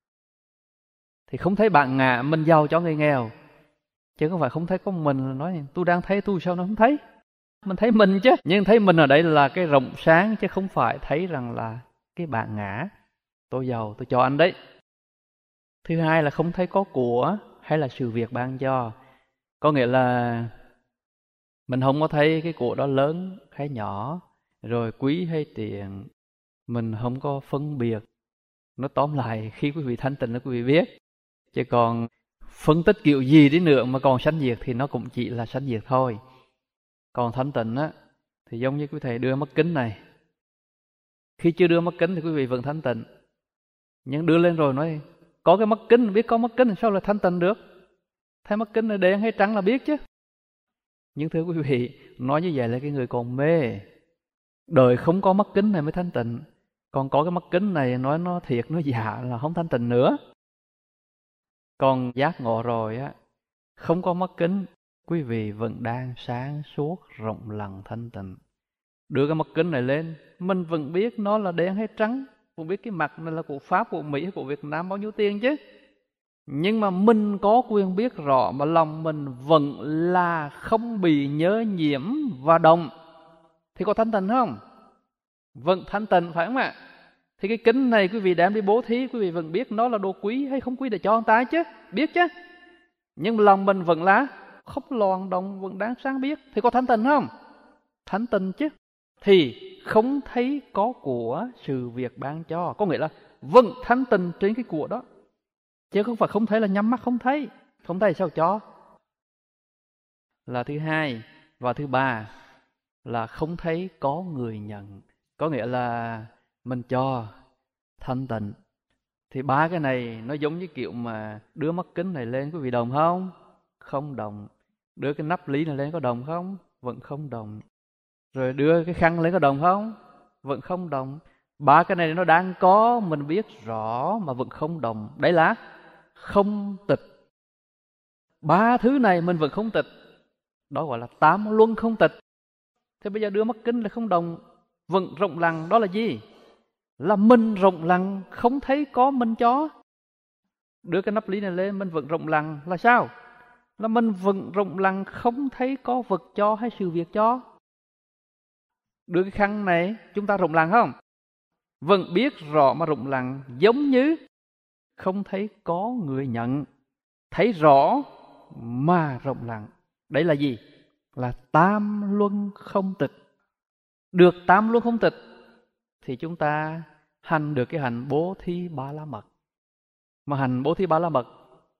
Speaker 1: Thì không thấy bạn ngã, mình giàu cho người nghèo. Chứ không phải không thấy có mình là nói tôi đang thấy tôi sao nó không thấy. Mình thấy mình chứ. Nhưng thấy mình ở đây là cái rộng sáng, chứ không phải thấy rằng là cái bạn ngã, tôi giàu, tôi cho anh đấy. Thứ hai là không thấy có của hay là sự việc ban cho. Có nghĩa là mình không có thấy cái của đó lớn hay nhỏ, rồi quý hay tiền. Mình không có phân biệt. Nó tóm lại khi quý vị thanh tịnh là quý vị biết. Chứ còn phân tích kiểu gì đi nữa mà còn sanh diệt thì nó cũng chỉ là sanh diệt thôi. Còn thanh tịnh á, thì giống như quý thầy đưa mắt kính này. Khi chưa đưa mắt kính thì quý vị vẫn thanh tịnh. Nhưng đưa lên rồi nói có cái mắt kính, biết có mắt kính thì sao là thanh tịnh được? Thấy mắt kính là đen hay trắng là biết chứ. Nhưng thưa quý vị, nói như vậy là cái người còn mê. Đời không có mắt kính này mới thanh tịnh. Còn có cái mắt kính này nói nó thiệt, nó giả là không thanh tịnh nữa. Còn giác ngộ rồi á, không có mắt kính, quý vị vẫn đang sáng suốt, rộng lặng, thanh tịnh. Đưa cái mắt kính này lên, mình vẫn biết nó là đen hay trắng. cũng biết cái mặt này là của Pháp, của Mỹ hay của Việt Nam bao nhiêu tiền chứ. Nhưng mà mình có quyền biết rõ mà lòng mình vẫn là không bị nhớ nhiễm và động, thì có thanh tịnh không? Vẫn thanh tịnh phải không ạ? Thì cái kính này quý vị đem đi bố thí, quý vị vẫn biết nó là đồ quý hay không quý để cho người ta chứ, biết chứ. Nhưng mà lòng mình vẫn là không loạn động, vẫn đáng sáng biết, thì có thanh tịnh không? Thanh tịnh chứ. Thì không thấy có của sự việc ban cho, có nghĩa là vẫn thanh tịnh trên cái của đó, chứ không phải không thấy là nhắm mắt không thấy. Không thấy sao cho? Là thứ hai. Và thứ ba là không thấy có người nhận, có nghĩa là mình cho thanh tịnh. Thì ba cái này nó giống như kiểu mà đưa mắt kính này lên, quý vị đồng không? Không đồng. Đưa cái nắp ly này lên có đồng không? Vẫn không đồng. Rồi đưa cái khăn lên có đồng không? Vẫn không đồng. Ba cái này nó đang có, mình biết rõ mà vẫn không đồng. Đấy là không tịch. Ba thứ này mình vẫn không tịch, đó gọi là tám luân không tịch. Thế bây giờ đưa mắt kính là không đồng, vẫn rộng lặng, đó là gì? Là mình rộng lặng, không thấy có mình cho. Đưa cái nắp ly này lên, mình vẫn rộng lặng là sao? Là mình vẫn rộng lặng, không thấy có vật cho hay sự việc cho. Đưa cái khăn này, chúng ta rộng lặng không? Vẫn biết rõ mà rộng lặng, giống như không thấy có người nhận. Thấy rõ mà rộng lặng. Đấy là gì? Là tam luân không tịch. Được tam luân không tịch thì chúng ta hành được cái hành bố thí ba la mật. Mà hành bố thí ba la mật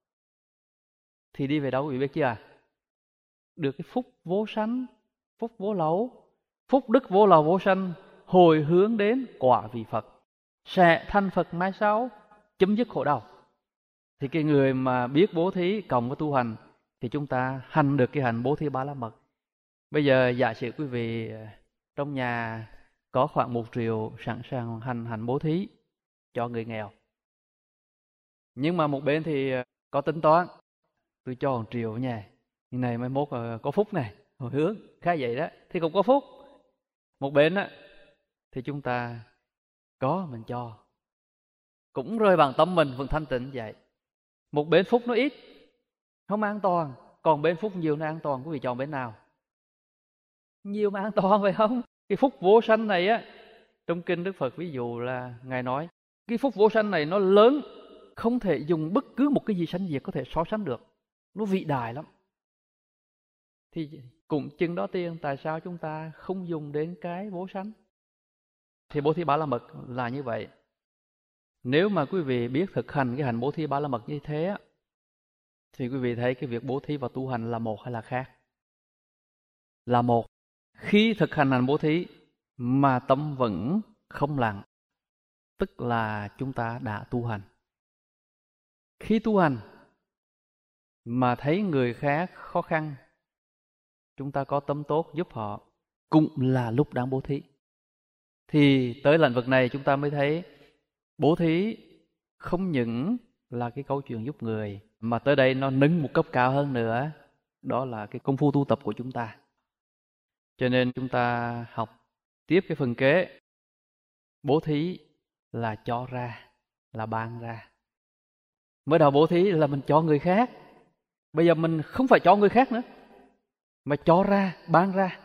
Speaker 1: thì đi về đâu quý vị biết chưa à? Được cái phúc vô sanh, phúc vô lậu, phúc đức vô lậu vô sanh, hồi hướng đến quả vị Phật, sẽ thành Phật mai sau, chấm dứt khổ đau. Thì cái người mà biết bố thí cộng với tu hành thì chúng ta hành được cái hành bố thí ba la mật. Bây giờ giả sử quý vị trong nhà có khoảng một triệu sẵn sàng hành hành bố thí cho người nghèo. Nhưng mà một bên thì có tính toán, tôi cho một triệu nha, như này mai mốt có phúc này, hồi hướng, khá vậy đó, thì cũng có phúc. Một bên á thì chúng ta có mình cho, cũng rơi bằng tâm mình vẫn thanh tịnh vậy. Một bên phúc nó ít, không an toàn, còn bên phúc nhiều nó an toàn, quý vị chọn bên nào? Nhiều mà an toàn phải không? Cái phúc vô sanh này á, trong kinh Đức Phật ví dụ là Ngài nói cái phúc vô sanh này nó lớn, không thể dùng bất cứ một cái gì sanh diệt có thể so sánh được, nó vĩ đại lắm. Thì cũng chừng đó tiền, tại sao chúng ta không dùng đến cái vô sanh? Thì bố thí ba la mật là như vậy. Nếu mà quý vị biết thực hành cái hành bố thí ba la mật như thế á, thì quý vị thấy cái việc bố thí và tu hành là một hay là khác? Là một. Khi thực hành hành bố thí mà tâm vẫn không lặng, tức là chúng ta đã tu hành. Khi tu hành mà thấy người khác khó khăn, chúng ta có tâm tốt giúp họ, cũng là lúc đang bố thí. Thì tới lĩnh vực này chúng ta mới thấy bố thí không những là cái câu chuyện giúp người, mà tới đây nó nâng một cấp cao hơn nữa, đó là cái công phu tu tập của chúng ta. Cho nên chúng ta học tiếp cái phần kế. Bố thí là cho ra, là ban ra. Mới đầu bố thí là mình cho người khác, bây giờ mình không phải cho người khác nữa, mà cho ra, ban ra.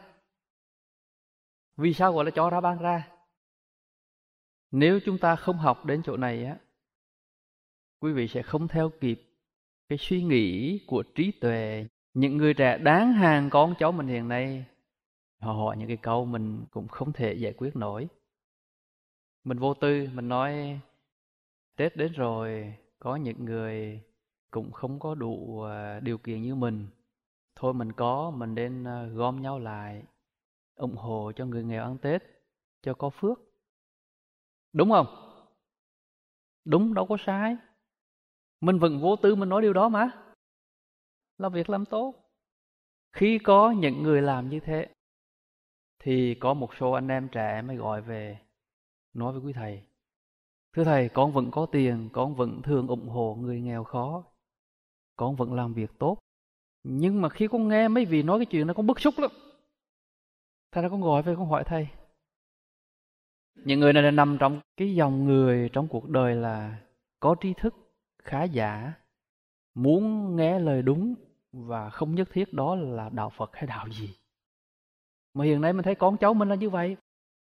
Speaker 1: Vì sao gọi là cho ra, ban ra? Nếu chúng ta không học đến chỗ này á, quý vị sẽ không theo kịp cái suy nghĩ của trí tuệ. Những người trẻ đáng hàng con cháu mình hiện nay, họ hỏi những cái câu mình cũng không thể giải quyết nổi. Mình vô tư, mình nói Tết đến rồi, có những người cũng không có đủ điều kiện như mình. Thôi mình có, mình nên gom nhau lại, ủng hộ cho người nghèo ăn Tết, cho có phước. Đúng không? Đúng, đâu có sai. Mình vẫn vô tư mình nói điều đó mà. Là việc làm tốt. Khi có những người làm như thế, thì có một số anh em trẻ mới gọi về nói với quý thầy: thưa thầy, con vẫn có tiền, con vẫn thường ủng hộ người nghèo khó, con vẫn làm việc tốt. Nhưng mà khi con nghe mấy vị nói cái chuyện đó, con bức xúc lắm. Thành ra con gọi về con hỏi thầy: Những người này là nằm trong cái dòng người trong cuộc đời là có trí thức, khá giả, muốn nghe lời đúng và không nhất thiết đó là đạo Phật hay đạo gì. Mà hiện nay mình thấy con cháu mình là như vậy.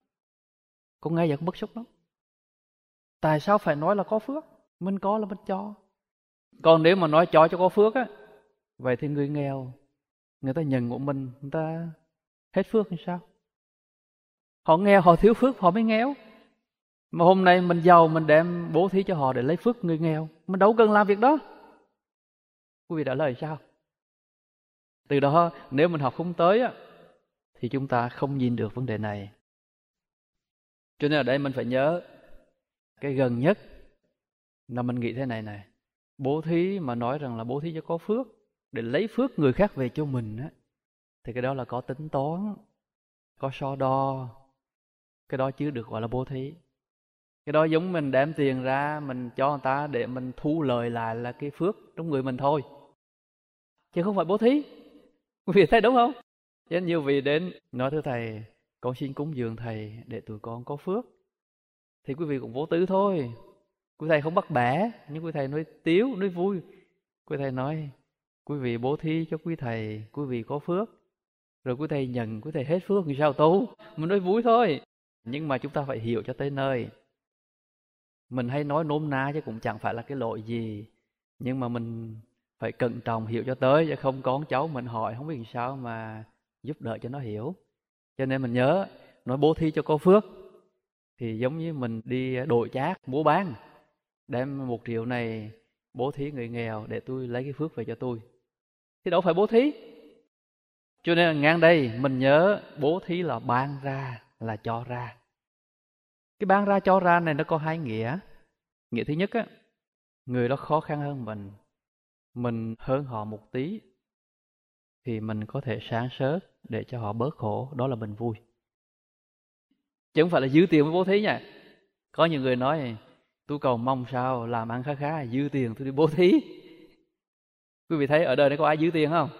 Speaker 1: Con nghe vậy cũng bức xúc lắm. Tại sao phải nói là có phước? Mình có là mình cho. Còn nếu mà nói cho cho có phước á, vậy thì người nghèo, người ta nhận của mình, người ta hết phước thì sao? Họ nghèo, họ thiếu phước, họ mới nghèo. Mà hôm nay mình giàu, mình đem bố thí cho họ để lấy phước người nghèo, mình đâu cần làm việc đó. Quý vị trả lời sao? Từ đó nếu mình học không tới á, thì chúng ta không nhìn được vấn đề này. Cho nên ở đây mình phải nhớ cái gần nhất là mình nghĩ thế này này. Bố thí mà nói rằng là bố thí cho có phước, để lấy phước người khác về cho mình á, thì cái đó là có tính toán, có so đo. Cái đó chứ được gọi là bố thí. Cái đó giống mình đem tiền ra, mình cho người ta để mình thu lời lại là cái phước trong người mình thôi, chứ không phải bố thí. Quý vị thấy đúng không? Nên nhiều vị đến nói thưa thầy, con xin cúng dường thầy để tụi con có phước. Thì quý vị cũng vô tư thôi. Quý thầy không bắt bẻ, nhưng quý thầy nói tiếu, nói vui. Quý thầy nói, quý vị bố thí cho quý thầy, quý vị có phước. Rồi quý thầy nhận, quý thầy hết phước thì sao tu? Mình nói vui thôi. Nhưng mà chúng ta phải hiểu cho tới nơi. Mình hay nói nôm na chứ cũng chẳng phải là cái lỗi gì. Nhưng mà mình phải cẩn trọng hiểu cho tới, chứ không con cháu mình hỏi không biết sao mà giúp đỡ cho nó hiểu. Cho nên mình nhớ, nói bố thí cho có phước thì giống như mình đi đổi chác, mua bán, đem một triệu này bố thí người nghèo để tôi lấy cái phước về cho tôi, thì đâu phải bố thí. Cho nên là ngang đây mình nhớ bố thí là ban ra, là cho ra. Cái ban ra cho ra này nó có hai nghĩa. Nghĩa thứ nhất á, người đó khó khăn hơn mình, mình hơn họ một tí, thì mình có thể sáng sớt để cho họ bớt khổ, đó là mình vui. Chứ không phải là dư tiền mới bố thí nha. Có nhiều người nói, tôi cầu mong sao làm ăn khá khá, dư tiền tôi đi bố thí. Quý vị thấy ở đời này có ai dư tiền không?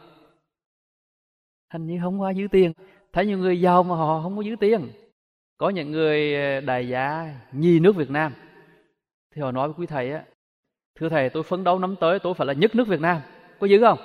Speaker 1: Hình như không có ai dư tiền. Thấy nhiều người giàu mà họ không có dư tiền. Có những người đại gia nhì nước Việt Nam, thì họ nói với quý thầy á, thưa thầy tôi phấn đấu năm tới tôi phải là nhất nước Việt Nam. Có dư không?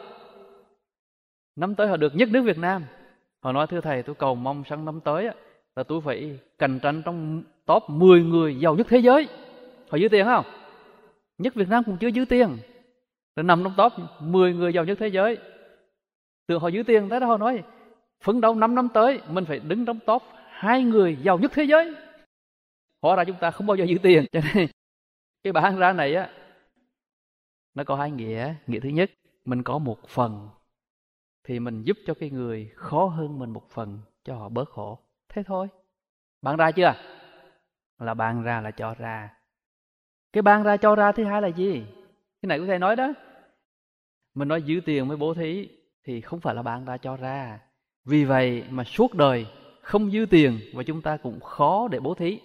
Speaker 1: Năm tới họ được nhất nước Việt Nam. Họ nói thưa thầy tôi cầu mong sang năm tới á, là tôi phải cạnh tranh trong top mười người giàu nhất thế giới. Họ dư tiền không? Nhất Việt Nam cũng chưa dư tiền, rồi nằm trong top mười người giàu nhất thế giới. Tưởng họ dư tiền, thế đó họ nói phấn đấu năm năm tới mình phải đứng trong top hai người giàu nhất thế giới. Hóa ra chúng ta không bao giờ dư tiền. Cho nên cái bán ra này á, nó có hai nghĩa. Nghĩa thứ nhất, mình có một phần thì mình giúp cho cái người khó hơn mình một phần, cho họ bớt khổ. Thế thôi. Bán ra chưa? Là bán ra là cho ra. Cái bán ra cho ra thứ hai là gì? Cái này quý thầy nói đó. Mình nói giữ tiền mới bố thí thì không phải là bán ra cho ra. Vì vậy mà suốt đời không dư tiền và chúng ta cũng khó để bố thí.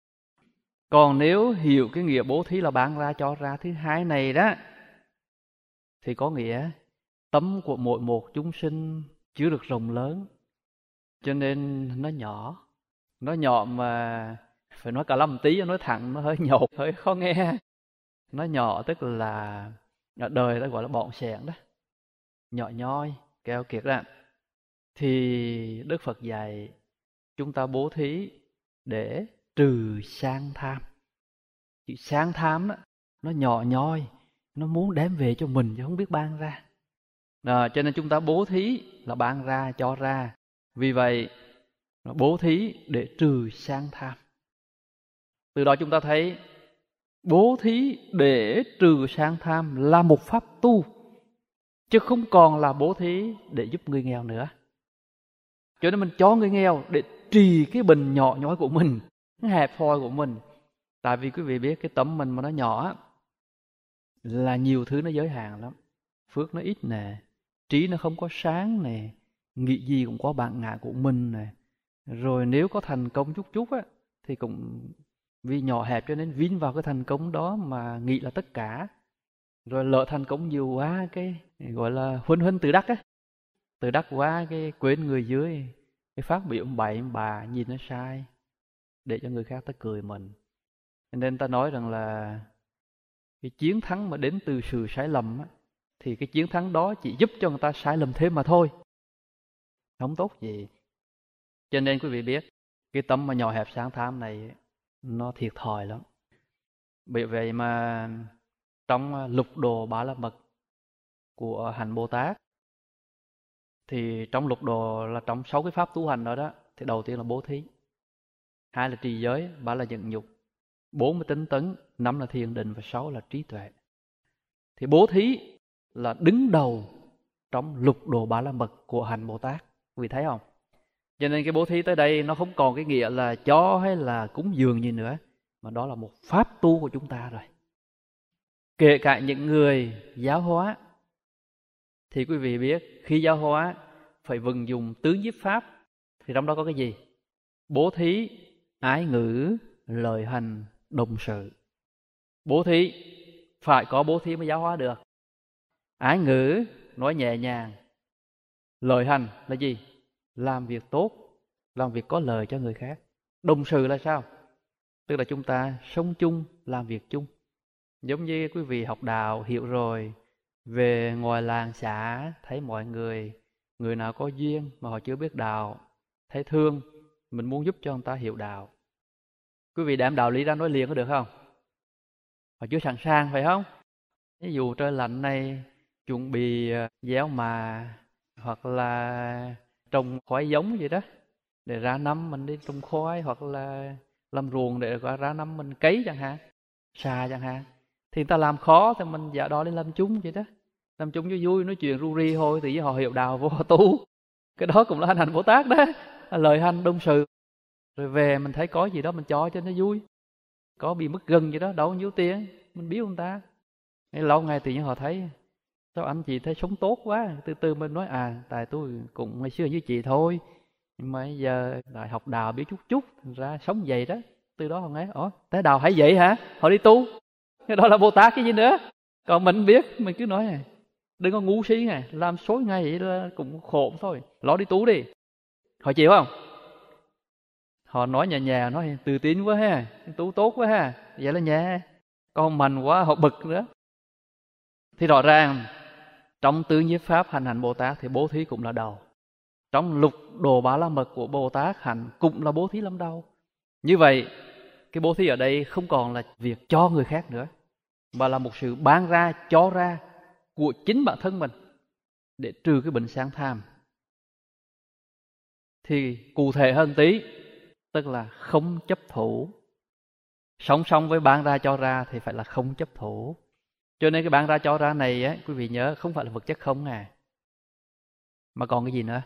Speaker 1: Còn nếu hiểu cái nghĩa bố thí là bán ra cho ra thứ hai này đó, thì có nghĩa tâm của mỗi một chúng sinh chưa được rộng lớn, cho nên nó nhỏ. Nó nhỏ mà phải nói cả lăm tí, nói thẳng nó hơi nhột, hơi khó nghe. Nó nhỏ tức là ở đời ta gọi là bọn sẻn đó, nhỏ nhoi, keo kiệt đó. Thì Đức Phật dạy chúng ta bố thí để trừ sang tham. Chữ sang tham đó, nó nhỏ nhoi, nó muốn đem về cho mình chứ không biết ban ra. À, cho nên chúng ta bố thí là ban ra, cho ra. Vì vậy bố thí để trừ sang tham. Từ đó chúng ta thấy bố thí để trừ sang tham là một pháp tu, chứ không còn là bố thí để giúp người nghèo nữa. Cho nên mình cho người nghèo để trì cái bình nhỏ nhói của mình, cái hẹp hòi của mình. Tại vì quý vị biết cái tấm mình mà nó nhỏ là nhiều thứ nó giới hạn lắm. Phước nó ít nè, trí nó không có sáng nè, nghĩ gì cũng có bản ngã của mình nè. Rồi nếu có thành công chút chút á, thì cũng vì nhỏ hẹp cho nên vín vào cái thành công đó mà nghĩ là tất cả. Rồi lỡ thành công nhiều quá, cái gọi là huân huân tự đắc á. Tự đắc quá cái quên người dưới, cái phát biểu bậy bà nhìn nó sai. để cho người khác ta cười mình. Nên ta nói rằng là cái chiến thắng mà đến từ sự sai lầm á, thì cái chiến thắng đó chỉ giúp cho người ta sai lầm thêm mà thôi, không tốt gì. Cho nên quý vị biết cái tâm mà nhỏ hẹp sáng tham này nó thiệt thòi lắm. Bởi vậy mà trong lục đồ Ba La Mật của Hạnh Bồ Tát, thì trong lục đồ là trong sáu cái pháp tu hành đó đó, thì đầu tiên là bố thí, hai là trì giới, ba là nhịn nhục, bốn là tinh tấn, năm là thiền định và sáu là trí tuệ. Thì bố thí là đứng đầu trong lục đồ Ba La Mật của Hạnh Bồ Tát, quý vị thấy không? Cho nên cái bố thí tới đây nó không còn cái nghĩa là cho hay là cúng dường gì nữa, mà đó là một pháp tu của chúng ta rồi. Kể cả những người giáo hóa, thì quý vị biết khi giáo hóa phải vận dụng tứ nhiếp pháp, thì trong đó có cái gì? Bố thí, ái ngữ, lời hành, đồng sự. Bố thí phải có bố thí mới giáo hóa được. Ái ngữ nói nhẹ nhàng. Lời hành là gì? Làm việc tốt, làm việc có lợi cho người khác. Đồng sự là sao? Tức là chúng ta sống chung, làm việc chung. Giống như quý vị học đạo hiểu rồi, về ngoài làng xã thấy mọi người, người nào có duyên mà họ chưa biết đạo, thấy thương, mình muốn giúp cho người ta hiểu đạo. Quý vị đem đạo lý ra nói liền có được không? Họ chưa sẵn sàng phải không? Ví dụ trời lạnh này chuẩn bị gieo mà, hoặc là trồng khoai giống gì đó để ra năm mình đi trồng khoai, hoặc là làm ruộng để ra năm mình cấy chẳng hạn, xà chẳng hạn. Thì người ta làm khó thì mình giả đó đi làm chung vậy đó, làm chung cho vui, nói chuyện ru ri thôi, thì với họ hiểu đạo vô họ tu. Cái đó cũng là hành hành Bồ Tát đó, lời hành đồng sự. Rồi về mình thấy có gì đó mình cho cho nó vui, có bị mất gần gì đó đâu nhiêu tiền mình biếu người ta. Hay lâu ngày tự nhiên họ thấy sao anh chị thấy sống tốt quá, từ từ mình nói à tại tôi cũng ngày xưa như chị thôi, nhưng mà giờ lại học đạo biết chút chút ra sống vậy đó. Từ đó họ nghe ồ tới đạo hay vậy hả, họ đi tu, cái đó là Bồ Tát cái gì nữa. Còn mình biết mình cứ nói này, đừng có ngu si này, làm số ngày vậy là cũng khổ thôi, lo đi tu đi. Họ chịu không? Họ nói nhà nhà nói tự tin quá ha, tu tốt quá ha, vậy là nhà. Còn mạnh quá họ bực nữa. Thì rõ ràng trong tứ nhiếp pháp hành hành Bồ Tát thì bố thí cũng là đầu. Trong lục đồ Ba La Mật của Bồ Tát hành cũng là bố thí làm đầu. Như vậy cái bố thí ở đây không còn là việc cho người khác nữa, mà là một sự ban ra, cho ra của chính bản thân mình để trừ cái bệnh sang tham. Thì cụ thể hơn tí, tức là không chấp thủ. Song song với ban ra cho ra thì phải là không chấp thủ. Cho nên cái ban ra cho ra này á, quý vị nhớ không phải là vật chất không à, mà còn cái gì nữa?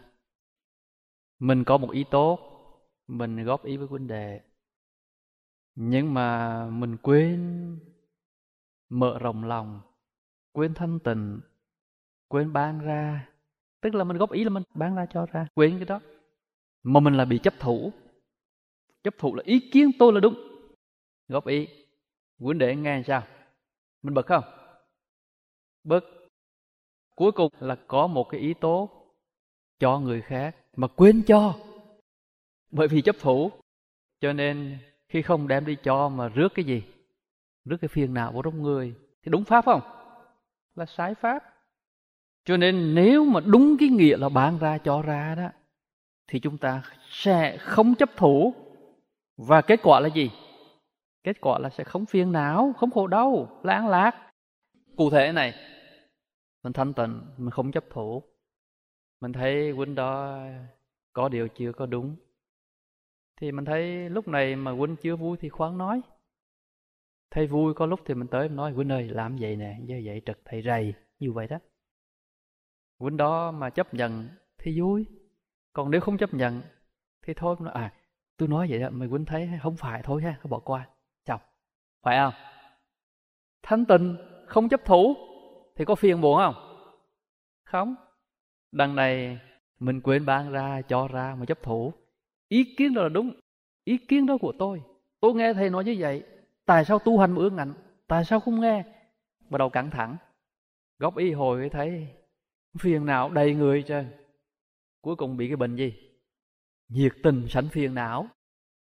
Speaker 1: Mình có một ý tốt, mình góp ý với huynh đệ, nhưng mà mình quên mở rộng lòng, quên thanh tịnh, quên ban ra. Tức là mình góp ý là mình ban ra cho ra, quên cái đó. Mà mình là bị chấp thủ. Chấp thủ là ý kiến tôi là đúng, góp ý huynh đệ nghe sao, mình bực không? Bực. Cuối cùng là có một cái ý tốt cho người khác mà quên cho, bởi vì chấp thủ. Cho nên khi không đem đi cho mà rước cái gì? Rước cái phiền não vào trong người thì đúng pháp không? Là sai pháp. Cho nên nếu mà đúng cái nghĩa là ban ra cho ra đó, thì chúng ta sẽ không chấp thủ. Và kết quả là gì? Kết quả là sẽ không phiền não, không khổ đau, là an lạc. Cụ thể này, mình thanh tịnh, mình không chấp thủ. Mình thấy huynh đó có điều chưa có đúng, thì mình thấy lúc này mà huynh chưa vui thì khoan nói. Thấy vui có lúc thì mình tới mình nói huynh ơi làm vậy nè, như vậy trật thầy rầy, như vậy đó. Huynh đó mà chấp nhận thì vui, còn nếu không chấp nhận thì thôi. Nói, à tôi nói vậy đó, mà huynh thấy không phải thôi ha, bỏ qua, chào, phải không? Thanh tịnh, không chấp thủ thì có phiền buồn không? Không. Đằng này mình quên ban ra, cho ra mà chấp thủ. Ý kiến đó là đúng, ý kiến đó của tôi. Tôi nghe thầy nói như vậy, tại sao tu hành mà ương ngạnh? Tại sao không nghe? Bắt đầu căng thẳng, góp ý hồi thấy phiền não đầy người trơn. Cuối cùng bị cái bệnh gì? Nhiệt tình sanh phiền não.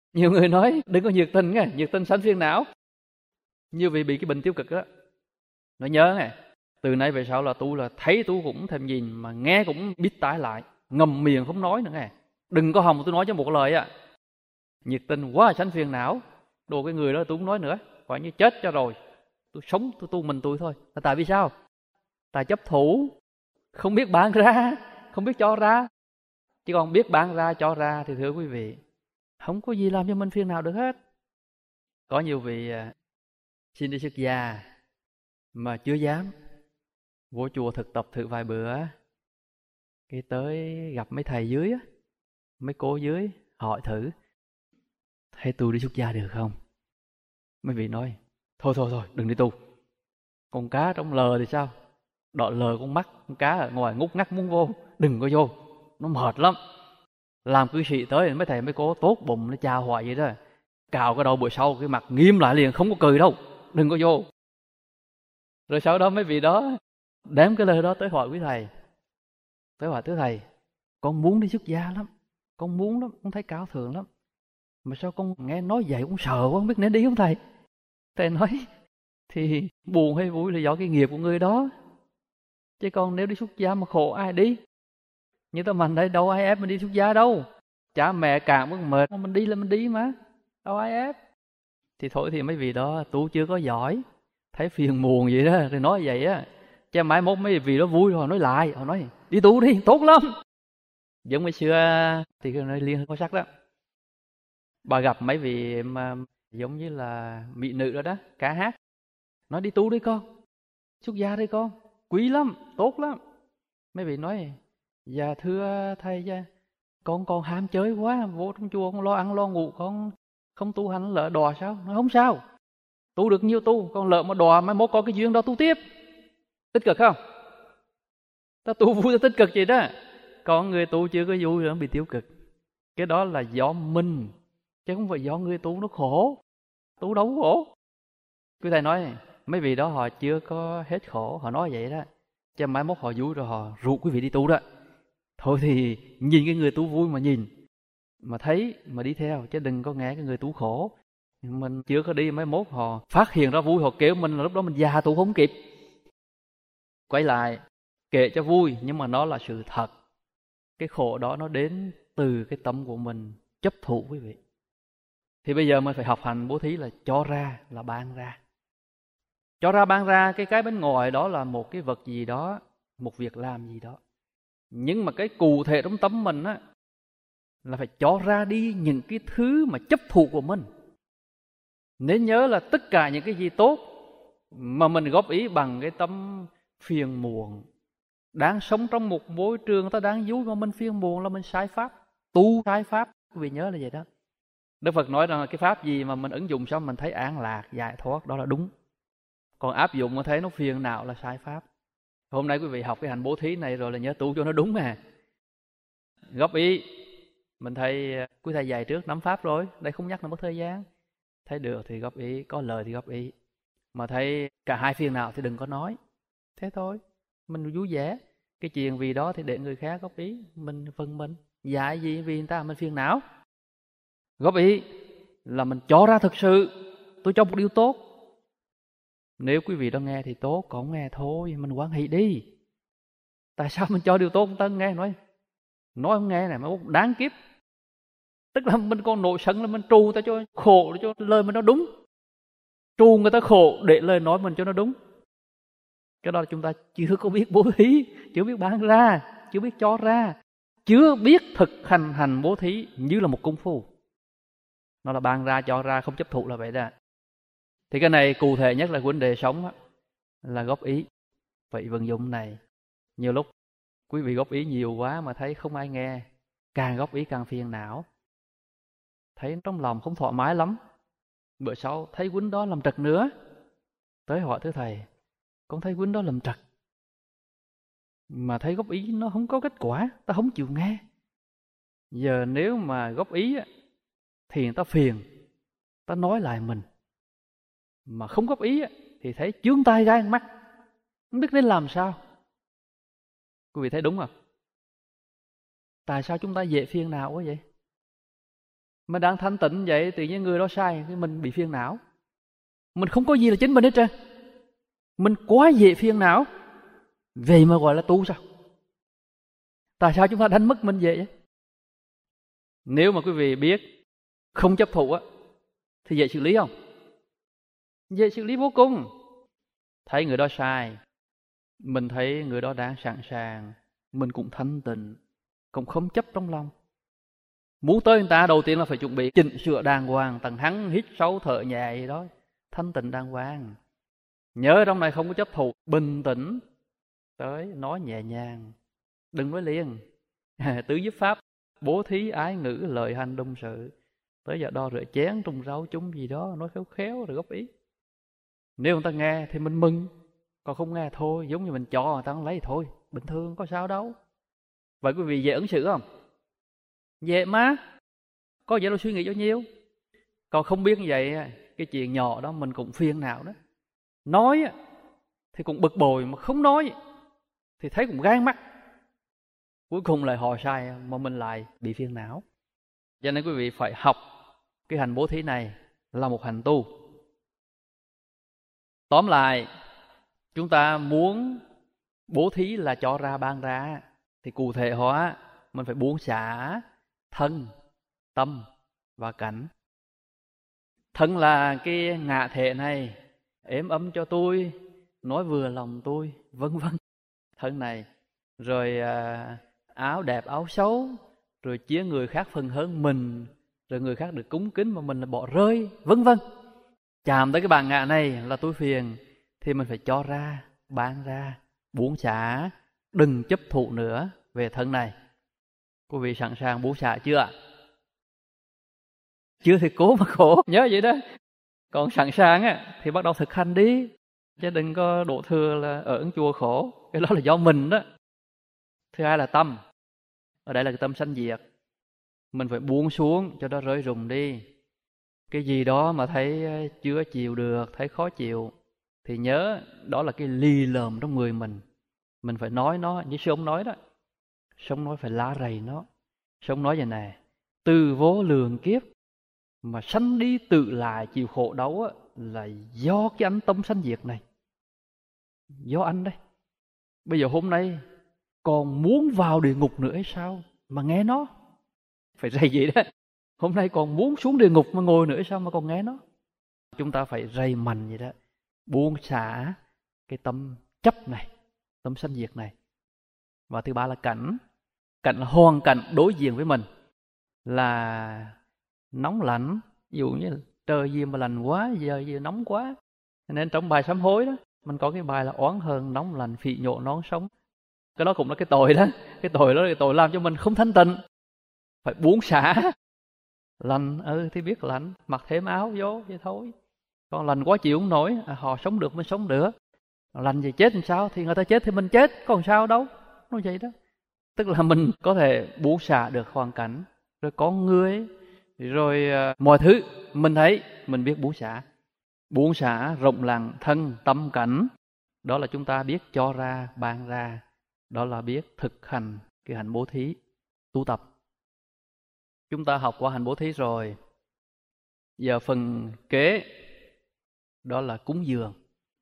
Speaker 1: Nhiều người nói đừng có nhiệt tình nghe, nhiệt tình sanh phiền não. Như vị bị cái bệnh tiêu cực đó, nó nhớ nghe, từ nay về sau là tu là thấy tu cũng thèm nhìn, mà nghe cũng biết tái lại, ngậm miệng không nói nữa nghe. Đừng có hòng tôi nói cho một lời á. Nhiệt tình quá sanh phiền não. Đồ cái người đó tôi không nói nữa, gọi như chết cho rồi. Tôi sống tôi tu mình tôi thôi. Là tại vì sao? Tại chấp thủ, không biết bán ra, không biết cho ra. Chứ còn biết bán ra cho ra thì thưa quý vị, không có gì làm cho mình phiền não được hết. Có nhiều vị xin đi xuất gia mà chưa dám, vô chùa thực tập thử vài bữa, cái tới gặp mấy thầy dưới á, mấy cô dưới hỏi thử, thầy tu đi xuất gia được không? Mấy vị nói thôi thôi thôi đừng đi tu. Con cá trong lờ thì sao? Đọ lờ con mắt, con cá ở ngoài ngút ngắt muốn vô, đừng có vô, nó mệt lắm. Làm cư sĩ tới mấy thầy mấy cô tốt bụng nó chào hỏi vậy đó, cào cái đầu bữa sau cái mặt nghiêm lại liền, không có cười đâu, đừng có vô. Rồi sau đó mấy vị đó đem cái lời đó tới hỏi quý thầy, tới hỏi tới thầy, con muốn đi xuất gia lắm, con muốn lắm, con thấy cao thượng lắm, mà sao con nghe nói vậy con sợ quá, không biết nên đi không thầy? Thầy nói thì buồn hay vui là do cái nghiệp của người đó, chứ còn nếu đi xuất gia mà khổ ai đi? Như tao mình đây đâu ai ép mình đi xuất gia đâu, cha mẹ càng mới mệt, mình đi là mình đi mà, đâu ai ép. Thì thôi thì mấy vị đó tu chưa có giỏi, thấy phiền muộn vậy đó thì nói vậy á, chứ mai mốt mấy vị đó vui rồi nói lại, họ nói đi tu đi tốt lắm. Giống ngày xưa thì cái nơi liên có sắc đó, bà gặp mấy vị mà giống như là mỹ nữ đó đó, ca hát, nói đi tu đi con, xuất gia đi con, quý lắm, tốt lắm. Mấy vị nói dạ thưa thầy, dạ, con còn ham chơi quá, vô trong chùa con lo ăn lo ngủ, con không tu hành lỡ đọa sao? Nói không sao, tu được nhiều tu, con lỡ mà đọa mai mốt có cái duyên đó tu tiếp. Tích cực không? Ta tu vui ta tích cực vậy đó. Còn người tu chưa có vui nữa bị tiêu cực. Cái đó là do mình, chứ không phải do người tu nó khổ. Tu đâu có khổ. Quý thầy nói mấy vị đó họ chưa có hết khổ, họ nói vậy đó, chứ mai mốt họ vui rồi họ rủ quý vị đi tu đó. Thôi thì nhìn cái người tu vui mà nhìn, mà thấy mà đi theo, chứ đừng có nghe cái người tu khổ. Mình chưa có đi, mấy mốt họ phát hiện ra vui, họ kêu mình là lúc đó mình già tu không kịp. Quay lại kể cho vui, nhưng mà nó là sự thật. Cái khổ đó nó đến từ cái tâm của mình chấp thụ quý vị. Thì bây giờ mình phải học hành bố thí là cho ra là ban ra. Cho ra ban ra, cái cái bên ngoài đó là một cái vật gì đó, một việc làm gì đó. Nhưng mà cái cụ thể trong tâm mình á, là phải cho ra đi những cái thứ mà chấp thụ của mình. Nên nhớ là tất cả những cái gì tốt mà mình góp ý bằng cái tâm phiền muộn, đang sống trong một môi trường ta đang vui mà mình phiền muộn là mình sai pháp, tu sai pháp. Quý vị nhớ là vậy đó. Đức Phật nói rằng là cái pháp gì mà mình ứng dụng xong mình thấy an lạc, giải thoát, đó là đúng. Còn áp dụng mà thấy nó phiền não là sai pháp. Hôm nay quý vị học cái hành bố thí này rồi là nhớ tu cho nó đúng à. Góp ý, mình thấy quý thầy dạy trước nắm pháp rồi, đây không nhắc là mất thời gian. Thấy được thì góp ý, có lời thì góp ý. Mà thấy cả hai phiền nào thì đừng có nói. Thế thôi, mình vui vẻ. Cái chuyện vì đó thì để người khác góp ý, mình phần mình. Dạy gì vì người ta mình phiền não. Góp ý là mình cho ra thực sự, tôi cho một điều tốt. Nếu quý vị đó nghe thì tốt, còn không nghe thôi, mình quan hệ đi. Tại sao mình cho điều tốt không ta nghe? Nói nói không nghe này mà đáng kiếp. Tức là mình còn nổi sân là mình trù ta cho khổ, cho lời mình nó đúng. Trù người ta khổ để lời nói mình cho nó đúng. Cái đó là chúng ta chưa có biết bố thí, chưa biết bán ra, chưa biết cho ra, chưa biết thực hành hành bố thí như là một công phu. Nó là bán ra, cho ra, không chấp thụ là vậy đó. Thì cái này cụ thể nhất là vấn đề sống đó, là góp ý. Vậy vận dụng này, nhiều lúc quý vị góp ý nhiều quá mà thấy không ai nghe, càng góp ý càng phiền não, thấy trong lòng không thoải mái lắm. Bữa sau thấy huynh đó làm trật nữa, tới hỏi thưa thầy, con thấy huynh đó làm trật mà thấy góp ý nó không có kết quả, ta không chịu nghe. Giờ nếu mà góp ý thì người ta phiền, ta nói lại mình. Mà không góp ý thì thấy chướng tai gai mắt, không biết nên làm sao. Quý vị thấy đúng không? Tại sao chúng ta dễ phiền não quá vậy? Mình đang thanh tịnh vậy, tự nhiên người đó sai thì mình bị phiền não. Mình không có gì là chính mình hết trơn, mình quá dễ phiền não. Vậy mà gọi là tu sao? Tại sao chúng ta đánh mất mình vậy? Nếu mà quý vị biết không chấp thụ á, thì dễ xử lý không? Dễ xử lý vô cùng. Thấy người đó sai, mình thấy người đó đang sẵn sàng, mình cũng thanh tịnh, cũng không chấp trong lòng. Muốn tới người ta đầu tiên là phải chuẩn bị chỉnh sửa đàng hoàng, thằng hắn hít sâu thở nhẹ gì đó, thanh tịnh đàng hoàng. Nhớ trong này không có chấp thụ, bình tĩnh tới nói nhẹ nhàng, đừng nói liền. Tứ giúp pháp, bố thí, ái ngữ, lời hành, động sự. Tới giờ đo rửa chén, trùng rau chung gì đó, nói khéo khéo rồi góp ý. Nếu người ta nghe thì mình mừng, còn không nghe thôi, giống như mình cho người ta không lấy thôi, bình thường có sao đâu. Vậy quý vị dễ ứng xử không? Dễ mà, có dễ đâu suy nghĩ cho nhiều. Còn không biết như vậy, cái chuyện nhỏ đó mình cũng phiền não đó. Nói thì cũng bực bội, mà không nói thì thấy cũng gan mắt. Cuối cùng lại họ sai mà mình lại bị phiền não. Cho nên quý vị phải học cái hành bố thí này là một hành tu. Tóm lại, chúng ta muốn bố thí là cho ra ban ra, thì cụ thể hóa mình phải buông xả thân, tâm và cảnh. Thân là cái ngã thể này, êm ấm cho tôi, nói vừa lòng tôi, vân vân. Thân này, rồi à, áo đẹp áo xấu, rồi chia người khác phần hơn mình, rồi người khác được cúng kính mà mình là bỏ rơi, vân vân. Chạm tới cái bản ngã này là tôi phiền, thì mình phải cho ra, ban ra, buông xả, đừng chấp thụ nữa về thân này. Quý vị sẵn sàng buông xả chưa ạ? Chưa thì cố mà khổ, nhớ vậy đó. Còn sẵn sàng á, thì bắt đầu thực hành đi, chứ đừng có đổ thừa là ở chùa khổ. Cái đó là do mình đó. Thứ hai là tâm. Ở đây là cái tâm sanh diệt. Mình phải buông xuống cho nó rơi rụng đi. Cái gì đó mà thấy chưa chịu được, thấy khó chịu, thì nhớ đó là cái lì lợm trong người mình. Mình phải nói nó, như sư ông nói đó. Sư ông nói phải lá rầy nó. Sư ông nói vậy này, từ vô lượng kiếp mà sanh đi tự lại chịu khổ đau á, là do cái anh tâm sanh diệt này. Do anh đây. Bây giờ hôm nay còn muốn vào địa ngục nữa hay sao mà nghe nó? Phải rầy vậy đó. Hôm nay còn muốn xuống địa ngục mà ngồi nữa hay sao mà còn nghe nó? Chúng ta phải rầy mạnh vậy đó. Buông xả cái tâm chấp này, tâm sanh diệt này. Và thứ ba là cảnh. Cảnh là hoàn cảnh đối diện với mình, là nóng lạnh. Ví dụ như trời gì mà lạnh quá, giờ gì nóng quá. Nên trong bài sám hối đó, mình có cái bài là oán hờn nóng lạnh phỉ nhổ nón sống. Cái đó cũng là cái tội đó. Cái tội đó là cái tội làm cho mình không thanh tịnh. Phải buông xả. Lạnh, ừ thì biết lạnh, mặc thêm áo vô vậy thôi. Còn lạnh quá chịu không nổi, à, họ sống được mình sống được. Lạnh gì chết làm sao, thì người ta chết thì mình chết, còn sao đâu. Nó vậy đó. Tức là mình có thể buông xả được hoàn cảnh, rồi con người, rồi uh, mọi thứ mình thấy, mình biết buông xả. Buông xả rộng lặng thân, tâm, cảnh. Đó là chúng ta biết cho ra, ban ra. Đó là biết thực hành cái hạnh bố thí, tu tập. Chúng ta học qua hành bố thí rồi. Giờ phần kế, đó là cúng dường.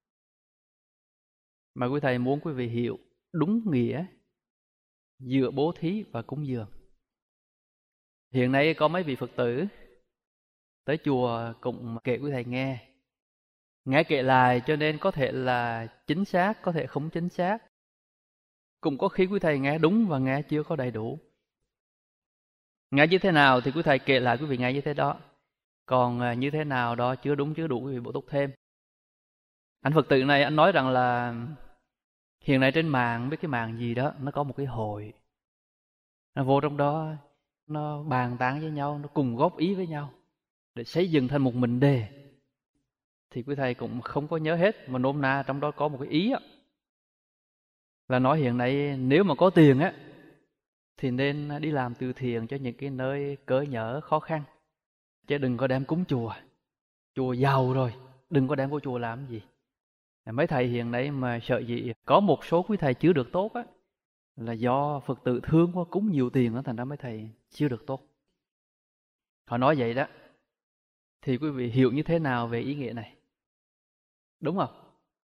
Speaker 1: Mà quý thầy muốn quý vị hiểu đúng nghĩa giữa bố thí và cúng dường. Hiện nay có mấy vị Phật tử tới chùa cũng kể quý thầy nghe. Nghe kể lại cho nên có thể là chính xác, có thể không chính xác. Cũng có khi quý thầy nghe đúng và nghe chưa có đầy đủ. Nghe như thế nào thì quý thầy kể lại quý vị nghe như thế đó. Còn như thế nào đó chưa đúng chưa đủ quý vị bổ túc thêm. Anh Phật tử này anh nói rằng là hiện nay trên mạng, biết cái mạng gì đó, nó có một cái hội. Nó vô trong đó, nó bàn tán với nhau, nó cùng góp ý với nhau để xây dựng thành một mệnh đề. Thì quý thầy cũng không có nhớ hết, mà nôm na trong đó có một cái ý á, là nói hiện nay nếu mà có tiền á thì nên đi làm từ thiện cho những cái nơi cỡ nhỡ khó khăn, chứ đừng có đem cúng chùa. Chùa giàu rồi, đừng có đem vô chùa làm gì. Mấy thầy hiện nay mà sợ gì có một số quý thầy chưa được tốt á, là do Phật tử thương quá, cúng nhiều tiền đó, thành ra mấy thầy chưa được tốt. Họ nói vậy đó. Thì quý vị hiểu như thế nào về ý nghĩa này? Đúng không?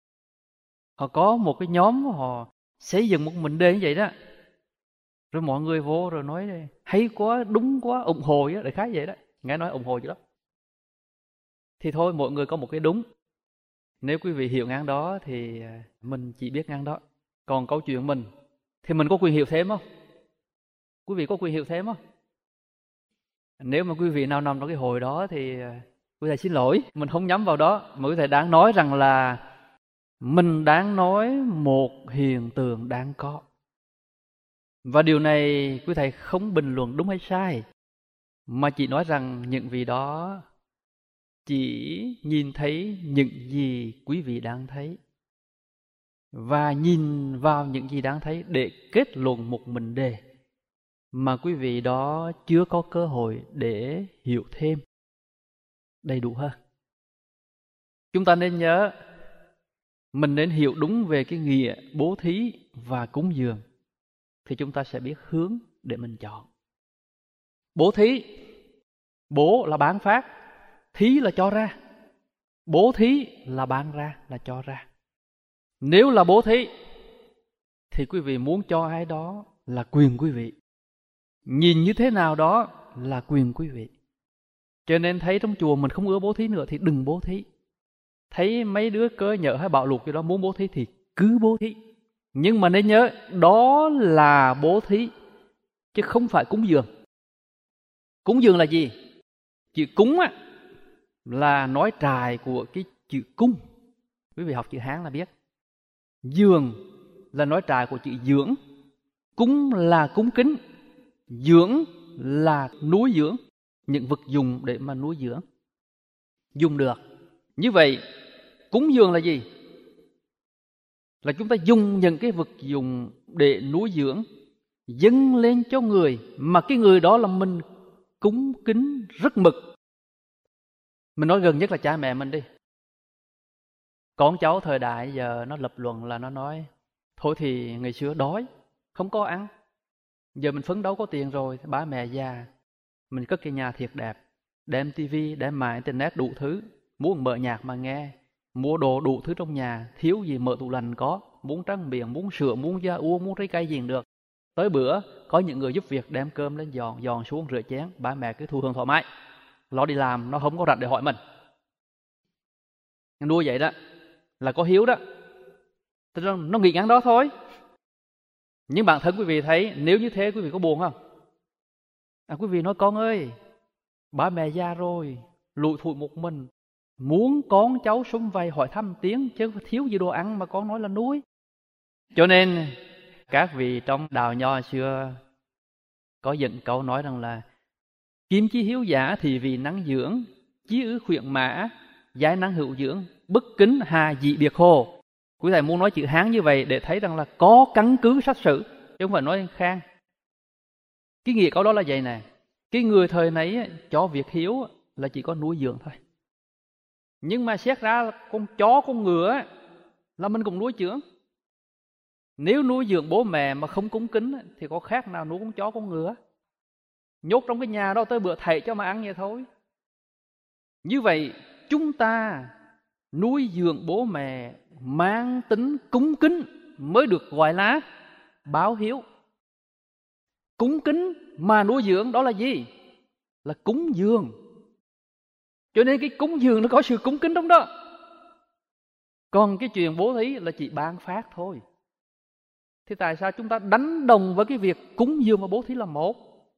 Speaker 1: Họ có một cái nhóm, họ xây dựng một mệnh đề như vậy đó. Rồi mọi người vô rồi nói hay quá, đúng quá, ủng hộ á, đại khái vậy đó. Nghe nói ủng hộ chứ đó. Thì thôi, mọi người có một cái đúng. Nếu quý vị hiểu ngang đó thì mình chỉ biết ngang đó. Còn câu chuyện mình thì mình có quyền hiểu thêm không? Quý vị có quyền hiểu thêm không? Nếu mà quý vị nào nằm trong cái hồi đó thì quý thầy xin lỗi, mình không nhắm vào đó. Mà quý thầy đang nói rằng là mình đang nói một hiện tượng đang có. Và điều này quý thầy không bình luận đúng hay sai, mà chỉ nói rằng những vị đó chỉ nhìn thấy những gì quý vị đang thấy, và nhìn vào những gì đang thấy để kết luận một mệnh đề mà quý vị đó chưa có cơ hội để hiểu thêm đầy đủ hơn. Chúng ta nên nhớ, mình nên hiểu đúng về cái nghĩa bố thí và cúng dường, thì chúng ta sẽ biết hướng để mình chọn. Bố thí, bố là bán phát, thí là cho ra. Bố thí là bán ra, là cho ra. Nếu là bố thí thì quý vị muốn cho ai đó là quyền quý vị, nhìn như thế nào đó là quyền quý vị. Cho nên thấy trong chùa mình không ưa bố thí nữa thì đừng bố thí. Thấy mấy đứa cơ nhỡ hay bạo lục gì đó muốn bố thí thì cứ bố thí. Nhưng mà nên nhớ, đó là bố thí chứ không phải cúng dường. Cúng dường là gì? Chữ cúng á là nói trài của cái chữ cung. Quý vị học chữ Hán là biết. Dường là nói trài của chữ dưỡng. Cúng là cúng kính. Dưỡng là nuôi dưỡng, những vật dụng để mà nuôi dưỡng, dùng được. Như vậy, cúng dường là gì? Là chúng ta dùng những cái vật dụng để nuôi dưỡng, dâng lên cho người mà cái người đó là mình cúng kính rất mực. Mình nói gần nhất là cha mẹ mình đi. Con cháu thời đại giờ nó lập luận là nó nói thôi thì ngày xưa đói, không có ăn. Giờ mình phấn đấu có tiền rồi, ba mẹ già, mình cất cái nhà thiệt đẹp, đem tivi, đem mạng internet đủ thứ, muốn mở nhạc mà nghe, mua đồ đủ thứ trong nhà, thiếu gì mở tủ lạnh có, muốn tráng miệng, muốn sữa, muốn da uống, muốn trái cây gì được. Tới bữa có những người giúp việc đem cơm lên dọn, dọn xuống rửa chén, ba mẹ cứ thu hưởng thoải mái, lo đi làm, nó không có rảnh để hỏi mình. Nuôi vậy đó là có hiếu đó, nó, nó nghĩ ngắn đó thôi. Nhưng bản thân quý vị thấy, nếu như thế quý vị có buồn không? À, quý vị nói con ơi, ba mẹ già rồi, lủi thủi một mình, muốn con cháu sum vầy hỏi thăm tiếng, chứ thiếu gì đồ ăn mà con nói là nuôi. Cho nên các vị trong đạo nho xưa có dựng câu nói rằng là kim chi hiếu giả thì vì năng dưỡng, chí ư khuyện mã, giai năng hữu dưỡng, bất kính hà dị biệt hồ. Quý thầy muốn nói chữ Hán như vậy để thấy rằng là có căn cứ sách sử, chứ không phải nói khang. Cái nghĩa câu đó là vậy nè. Cái người thời này cho việc hiếu là chỉ có nuôi dưỡng thôi. Nhưng mà xét ra con chó, con ngựa là mình cũng nuôi dưỡng. Nếu nuôi dưỡng bố mẹ mà không cúng kính thì có khác nào nuôi con chó, con ngựa. Nhốt trong cái nhà đó tới bữa thầy cho mà ăn vậy thôi. Như vậy chúng ta nuôi dưỡng bố mẹ mang tính cúng kính mới được gọi là báo hiếu. Cúng kính mà nuôi dưỡng đó là gì? Là cúng dường. Cho nên cái cúng dường nó có sự cúng kính trong đó. Còn cái chuyện bố thí là chỉ ban phát thôi. Thế tại sao chúng ta đánh đồng với cái việc cúng dường và bố thí là một?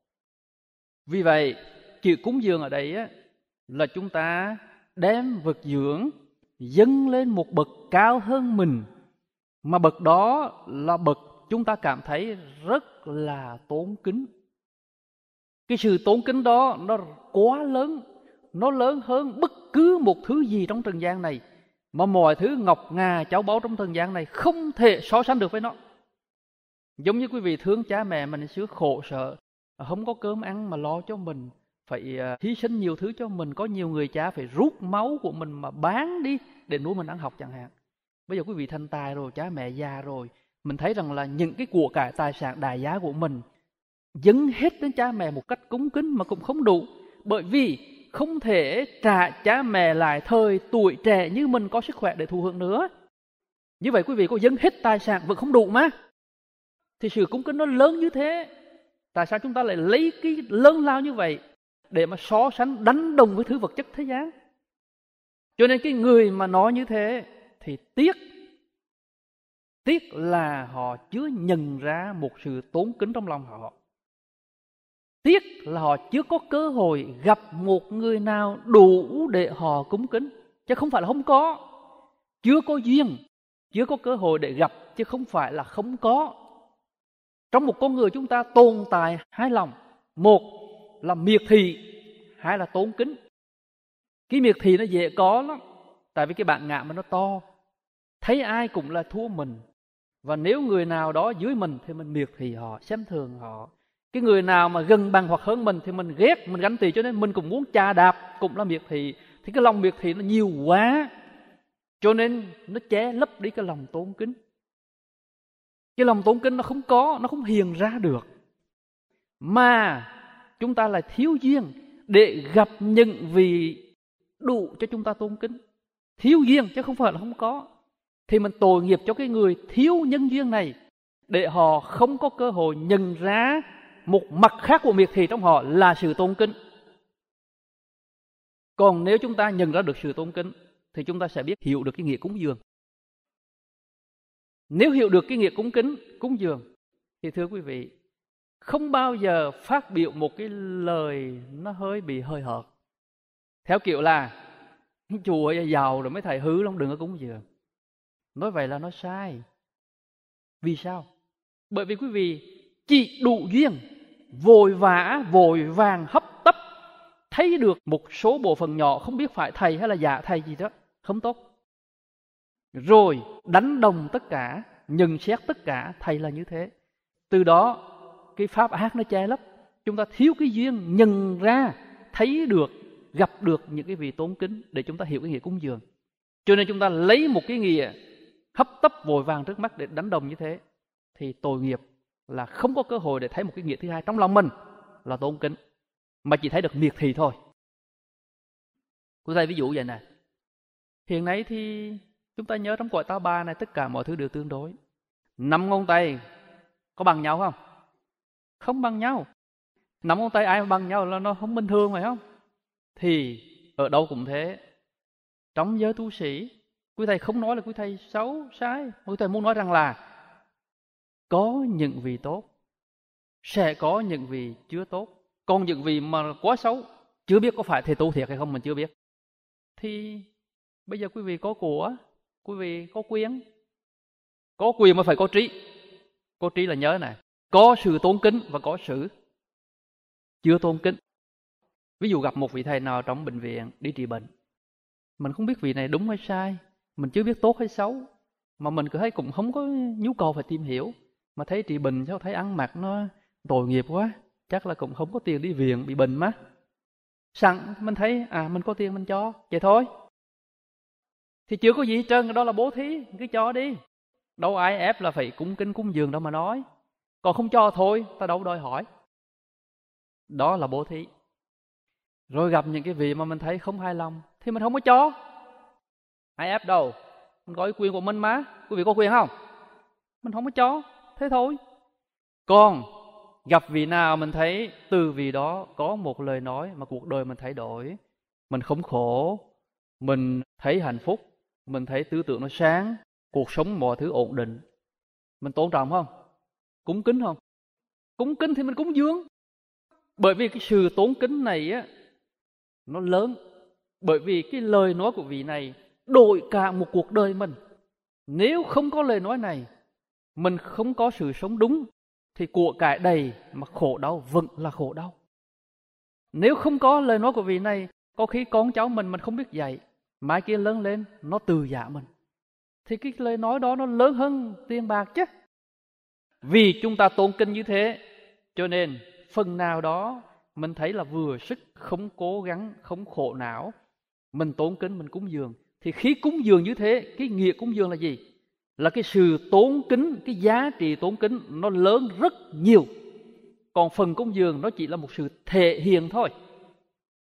Speaker 1: Vì vậy, chữ cúng dường ở đây á, là chúng ta đem vật dưỡng dâng lên một bậc cao hơn mình, mà bậc đó là bậc chúng ta cảm thấy rất là tôn kính. Cái sự tôn kính đó nó quá lớn, nó lớn hơn bất cứ một thứ gì trong trần gian này, mà mọi thứ ngọc ngà cháu báu trong trần gian này không thể so sánh được với nó. Giống như quý vị thương cha mẹ mình xưa khổ sở, không có cơm ăn mà lo cho mình, phải hy sinh nhiều thứ cho mình. Có nhiều người cha phải rút máu của mình mà bán đi để nuôi mình ăn học chẳng hạn. Bây giờ quý vị thành tài rồi, cha mẹ già rồi, mình thấy rằng là những cái của cải tài sản đại giá của mình dâng hết đến cha mẹ một cách cúng kính mà cũng không đủ.
Speaker 2: Bởi vì không thể trả cha mẹ lại thời tuổi trẻ như mình có sức khỏe để thụ hưởng nữa. Như vậy quý vị có dâng hết tài sản vẫn không đủ mà. Thì sự cúng kính nó lớn như thế. Tại sao chúng ta lại lấy cái lớn lao như vậy để mà so sánh đánh đồng với thứ vật chất thế gian? Cho nên cái người mà nói như thế thì tiếc. Tiếc là họ chưa nhận ra một sự tốn kính trong lòng họ. Tiếc là họ chưa có cơ hội gặp một người nào đủ để họ cúng kính. Chứ không phải là không có. Chưa có duyên, chưa có cơ hội để gặp, chứ không phải là không có. Trong một con người chúng ta tồn tại hai lòng. Một là miệt thị, hai là tốn kính. Cái miệt thị nó dễ có lắm. Tại vì cái bản ngã mà nó to. Thấy ai cũng là thua mình. Và nếu người nào đó dưới mình thì mình miệt thị họ, xem thường họ. Cái người nào mà gần bằng hoặc hơn mình thì mình ghét, mình ganh tị, cho nên mình cũng muốn chà đạp, cũng là miệt thị. Thì cái lòng miệt thị nó nhiều quá, cho nên nó che lấp đi cái lòng tôn kính. Cái lòng tôn kính nó không có, nó không hiện ra được. Mà chúng ta lại thiếu duyên để gặp những vị đủ cho chúng ta tôn kính. Thiếu duyên chứ không phải là không có. Thì mình tội nghiệp cho cái người thiếu nhân duyên này, để họ không có cơ hội nhận ra một mặt khác của miệt thị trong họ là sự tôn kính. Còn nếu chúng ta nhận ra được sự tôn kính thì chúng ta sẽ biết hiểu được cái nghĩa cúng dường. Nếu hiểu được cái nghĩa cúng kính, cúng dường thì thưa quý vị, không bao giờ phát biểu một cái lời nó hơi bị hơi hợt. Theo kiểu là chùa giàu rồi mấy thầy hư lắm, đừng có cúng dường. Nói vậy là nó sai. Vì sao? Bởi vì quý vị chỉ đủ duyên, vội vã, vội vàng, hấp tấp, thấy được một số bộ phận nhỏ, không biết phải thầy hay là giả thầy gì đó, không tốt. Rồi đánh đồng tất cả, nhận xét tất cả, thầy là như thế. Từ đó cái pháp ác nó che lấp. Chúng ta thiếu cái duyên nhận ra, thấy được, gặp được những cái vị tôn kính để chúng ta hiểu cái nghĩa cúng dường. Cho nên chúng ta lấy một cái nghĩa hấp tấp vội vàng trước mắt để đánh đồng như thế, thì tội nghiệp là không có cơ hội để thấy một cái nghĩa thứ hai trong lòng mình là tôn kính, mà chỉ thấy được miệt thị thôi. Cô thầy ví dụ vậy này. Hiện nay thì chúng ta nhớ trong cõi ta bà này tất cả mọi thứ đều tương đối. Năm ngón tay có bằng nhau không? Không bằng nhau. Năm ngón tay ai mà bằng nhau là nó không bình thường phải không? Thì ở đâu cũng thế. Trong giới tu sĩ, quý thầy không nói là quý thầy xấu, sai. Quý thầy muốn nói rằng là có những vị tốt, sẽ có những vị chưa tốt. Còn những vị mà quá xấu, chưa biết có phải thầy tu thiệt hay không mình chưa biết. Thì bây giờ quý vị có của, quý vị có quyền. Có quyền mà phải có trí. Có trí là nhớ này, có sự tôn kính và có sự chưa tôn kính. Ví dụ gặp một vị thầy nào trong bệnh viện đi trị bệnh, mình không biết vị này đúng hay sai, mình chưa biết tốt hay xấu, mà mình cứ thấy cũng không có nhu cầu phải tìm hiểu. Mà thấy trị bệnh sao thấy ăn mặc nó tội nghiệp quá, chắc là cũng không có tiền đi viện, bị bệnh má. Sẵn mình thấy à mình có tiền mình cho, vậy thôi. Thì chưa có gì hết trơn, đó là bố thí, cứ cho đi. Đâu ai ép là phải cúng kính cúng dường đâu mà nói. Còn không cho thôi, ta đâu đòi hỏi. Đó là bố thí. Rồi gặp những cái vị mà mình thấy không hài lòng thì mình không có cho. Ai ép đâu, mình có cái quyền của mình mà. Quý vị có quyền không? Mình không có cho, thế thôi. Còn gặp vị nào mình thấy từ vị đó có một lời nói mà cuộc đời mình thay đổi, mình không khổ, mình thấy hạnh phúc, mình thấy tư tưởng nó sáng, cuộc sống mọi thứ ổn định, mình tôn trọng không? Cúng kính không? Cúng kính thì mình cúng dường. Bởi vì cái sự tôn kính này á, nó lớn. Bởi vì cái lời nói của vị này đổi cả một cuộc đời mình. Nếu không có lời nói này, mình không có sự sống đúng, thì của cải đầy mà khổ đau vẫn là khổ đau. Nếu không có lời nói của vị này, có khi con cháu mình mình không biết dạy, mai kia lớn lên nó từ giả mình, thì cái lời nói đó nó lớn hơn tiền bạc chứ. Vì chúng ta tôn kính như thế, cho nên phần nào đó mình thấy là vừa sức, không cố gắng, không khổ não, mình tôn kính, mình cúng dường. Thì khi cúng dường như thế, cái nghĩa cúng dường là gì? Là cái sự tôn kính, cái giá trị tôn kính nó lớn rất nhiều. Còn phần cúng dường nó chỉ là một sự thể hiện thôi.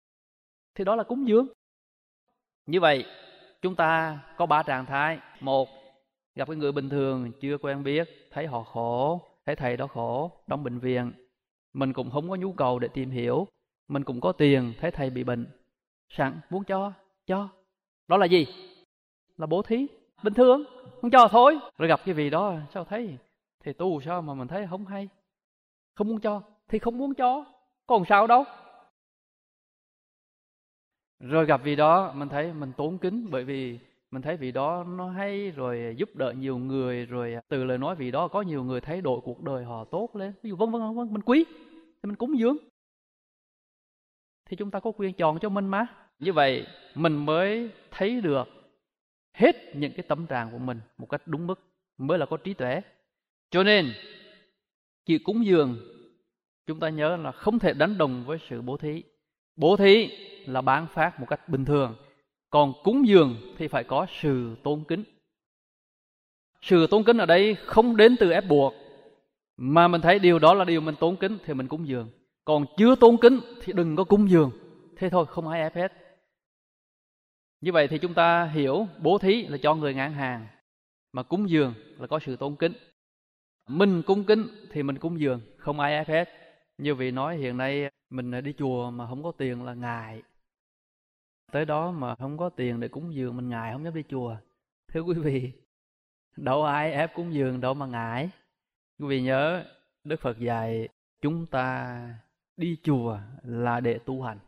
Speaker 2: thì đó là cúng dường. Như vậy chúng ta có ba trạng thái. Một, gặp cái người bình thường chưa quen biết, thấy họ khổ, thấy thầy đó khổ trong bệnh viện, mình cũng không có nhu cầu để tìm hiểu, mình cũng có tiền, thấy thầy bị bệnh, sẵn muốn cho, cho. Đó là gì? Là bố thí bình thường, không cho thôi. Rồi gặp cái vị đó sao thấy thầy tu sao mà mình thấy không hay, không muốn cho thì không muốn cho, còn sao đâu. Rồi gặp vị đó mình thấy mình tốn kính, bởi vì mình thấy vị đó nó hay, rồi giúp đỡ nhiều người, rồi từ lời nói vị đó có nhiều người thay đổi cuộc đời họ tốt lên, ví dụ vân vân vân, mình quý thì mình cúng dường. Thì chúng ta có quyền chọn cho mình mà. Như vậy mình mới thấy được hết những cái tâm trạng của mình một cách đúng mức, mới là có trí tuệ. Cho nên chữ cúng dường chúng ta nhớ là không thể đánh đồng với sự bố thí. Bố thí là bán phát một cách bình thường, còn cúng dường thì phải có sự tôn kính. Sự tôn kính ở đây không đến từ ép buộc, mà mình thấy điều đó là điều mình tôn kính thì mình cúng dường. Còn chưa tôn kính thì đừng có cúng dường. Thế thôi, không ai ép hết. Như vậy thì chúng ta hiểu bố thí là cho người ngang hàng, mà cúng dường là có sự tôn kính. Mình cung kính thì mình cúng dường, không ai ép hết. Như vị nói hiện nay mình đi chùa mà không có tiền là ngại. Tới đó mà không có tiền để cúng dường mình ngại, không dám đi chùa. Thưa quý vị, đâu ai ép cúng dường đâu mà ngại. Quý vị nhớ Đức Phật dạy chúng ta đi chùa là để tu hành.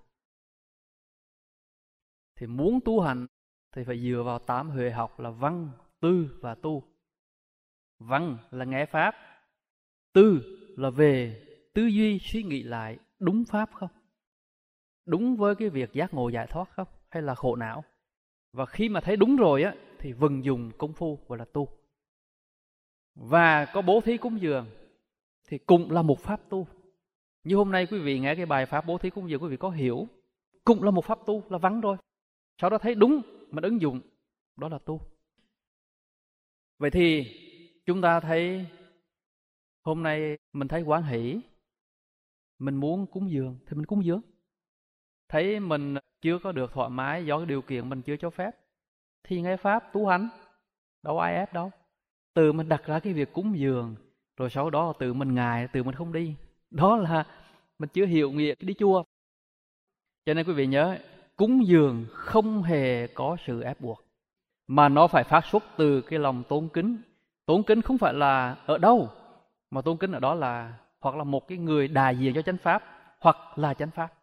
Speaker 2: Thì muốn tu hành thì phải dựa vào tám huệ học là văn, tư và tu. Văn là nghe pháp, tư là về tư duy suy nghĩ lại đúng pháp không, đúng với cái việc giác ngộ giải thoát không, hay là khổ não. Và khi mà thấy đúng rồi á thì vận dụng công phu gọi là tu. Và có bố thí cúng dường thì cũng là một pháp tu. Như hôm nay quý vị nghe cái bài pháp bố thí cúng dường, quý vị có hiểu cũng là một pháp tu, là văn rồi. Sau đó thấy đúng mình ứng dụng, đó là tu. Vậy thì chúng ta thấy hôm nay mình thấy hoan hỷ, mình muốn cúng dường thì mình cúng dường. Thấy mình chưa có được thoải mái do cái điều kiện mình chưa cho phép thì nghe pháp tu hành, đâu ai ép đâu. Từ mình đặt ra cái việc cúng dường, rồi sau đó từ mình ngại, từ mình không đi, đó là mình chưa hiểu nghĩa đi chùa. Cho nên quý vị nhớ, cúng dường không hề có sự ép buộc, mà nó phải phát xuất từ cái lòng tôn kính. Tôn kính không phải là ở đâu, mà tôn kính ở đó là hoặc là một cái người đại diện cho chánh pháp, hoặc là chánh pháp.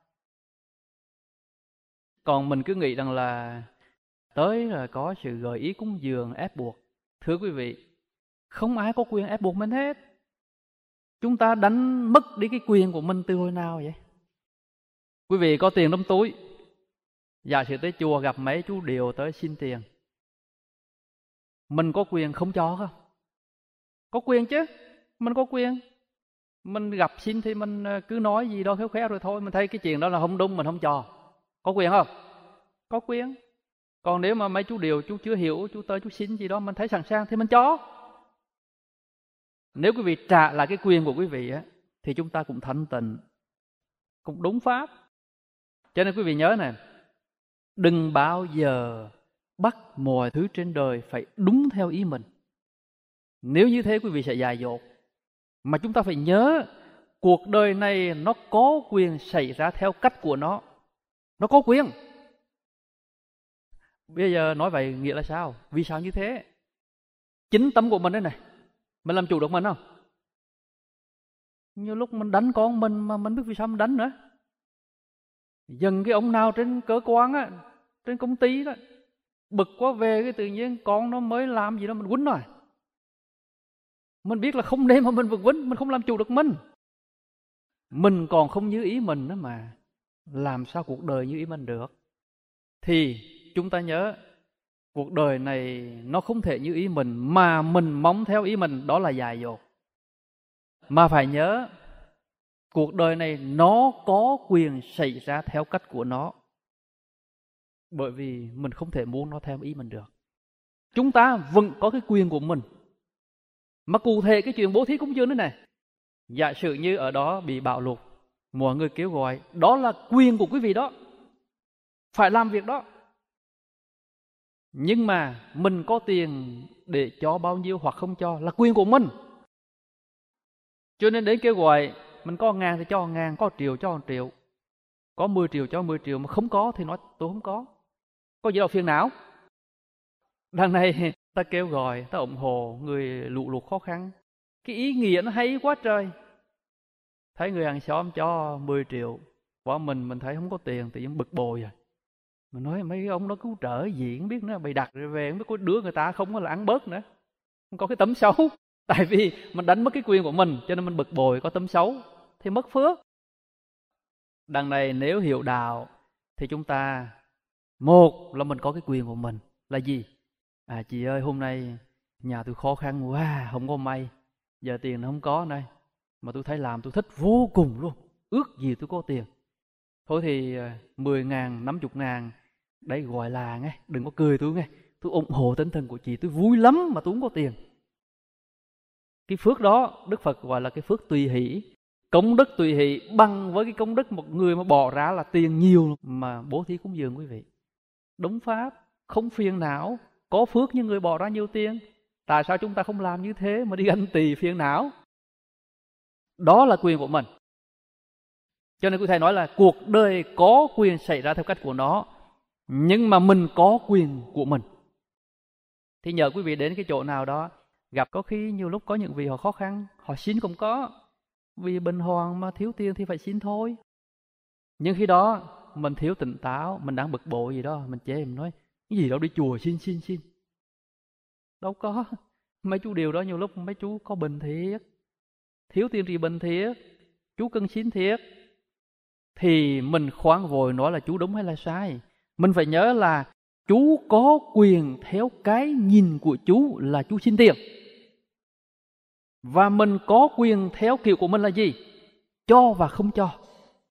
Speaker 2: Còn mình cứ nghĩ rằng là tới là có sự gợi ý cúng dường ép buộc. Thưa quý vị, không ai có quyền ép buộc mình hết. Chúng ta đánh mất đi cái quyền của mình từ hồi nào vậy? Quý vị có tiền trong túi, giả sử tới chùa gặp mấy chú điều tới xin tiền, mình có quyền không cho không? Có quyền chứ, mình có quyền. Mình gặp xin thì mình cứ nói gì đó khéo khéo rồi thôi. Mình thấy cái chuyện đó là không đúng, mình không cho. Có quyền không? Có quyền. Còn nếu mà mấy chú điều chú chưa hiểu, chú tới chú xin gì đó mình thấy sẵn sàng thì mình cho. Nếu quý vị trả lại cái quyền của quý vị á, thì chúng ta cũng thanh tịnh, cũng đúng pháp. Cho nên quý vị nhớ này, đừng bao giờ bắt mọi thứ trên đời phải đúng theo ý mình. Nếu như thế quý vị sẽ dại dột. Mà chúng ta phải nhớ, cuộc đời này nó có quyền xảy ra theo cách của nó. Nó có quyền. Bây giờ nói vậy nghĩa là sao? Vì sao như thế? Chính tâm của mình đây này, mình làm chủ được mình không? Nhiều lúc mình đánh con mình mà mình biết vì sao mình đánh nữa. Dần cái ông nào trên cơ quan á, trên công ty đó, bực quá về cái tự nhiên con nó mới làm gì đó mình quýnh rồi. Mình biết là không nên mà mình vực quýnh, mình không làm chủ được mình. Mình còn không như ý mình đó mà, làm sao cuộc đời như ý mình được? Thì chúng ta nhớ, cuộc đời này nó không thể như ý mình, mà mình mong theo ý mình, đó là dại dột. Mà phải nhớ, cuộc đời này nó có quyền xảy ra theo cách của nó, bởi vì mình không thể muốn nó theo ý mình được. Chúng ta vẫn có cái quyền của mình. Mà cụ thể cái chuyện bố thí cúng dường thế này, giả sử như ở đó bị bạo lụt, mọi người kêu gọi, đó là quyền của quý vị đó. phải làm việc đó. Nhưng mà mình có tiền để cho bao nhiêu hoặc không cho là quyền của mình. Cho nên đến kêu gọi mình có ngàn thì cho ngàn, có triệu cho triệu, có mười triệu cho mười triệu, mà không có thì nói tôi không có. Có gì đâu phiền não. Đằng này ta kêu gọi, ta ủng hộ người lũ lụt khó khăn. Cái ý nghĩa nó hay quá trời. Thấy người hàng xóm cho mười triệu, quả mình mình thấy không có tiền, tự nhiên bực bội rồi. Mình nói mấy ông nó cứu trợ gì, không biết nữa, bày đặt rồi về, không biết có đứa người ta không là ăn bớt nữa. Không có cái tấm xấu. Tại vì mình đánh mất cái quyền của mình, cho nên mình bực bội, có tấm xấu thì mất phước. Đằng này nếu hiểu đạo thì chúng ta, một là mình có cái quyền của mình là gì? À chị ơi, hôm nay nhà tôi khó khăn quá, không có may, giờ tiền nó không có này, mà tôi thấy làm tôi thích vô cùng luôn, ước gì tôi có tiền. Thôi thì mười ngàn, năm mươi ngàn, đây gọi là nghe, đừng có cười tôi nghe, tôi ủng hộ tinh thần của chị, tôi vui lắm mà tôi không có tiền. Cái phước đó Đức Phật gọi là cái phước tùy hỷ. Công đức tùy hỷ bằng với cái công đức một người mà bỏ ra là tiền nhiều mà bố thí cúng dường quý vị. Đúng pháp, không phiền não, có phước như người bỏ ra nhiều tiền. Tại sao chúng ta không làm như thế mà đi ganh tỳ phiền não? Đó là quyền của mình. Cho nên quý thầy nói là cuộc đời có quyền xảy ra theo cách của nó, nhưng mà mình có quyền của mình. Thì nhờ quý vị đến cái chỗ nào đó, gặp có khi nhiều lúc có những vị họ khó khăn, họ xin cũng có. Vì bình hoàng mà thiếu tiền thì phải xin thôi. Nhưng khi đó mình thiếu tỉnh táo, mình đang bực bội gì đó, mình chê, mình nói cái gì đâu đi chùa xin xin xin. Đâu có. Mấy chú điều đó nhiều lúc mấy chú có bệnh thiệt, thiếu tiền trị bệnh thiệt, chú cần xin thiệt. Thì mình khoan vội nói là chú đúng hay là sai. Mình phải nhớ là chú có quyền theo cái nhìn của chú là chú xin tiền. Và mình có quyền theo kiểu của mình là gì? Cho và không cho.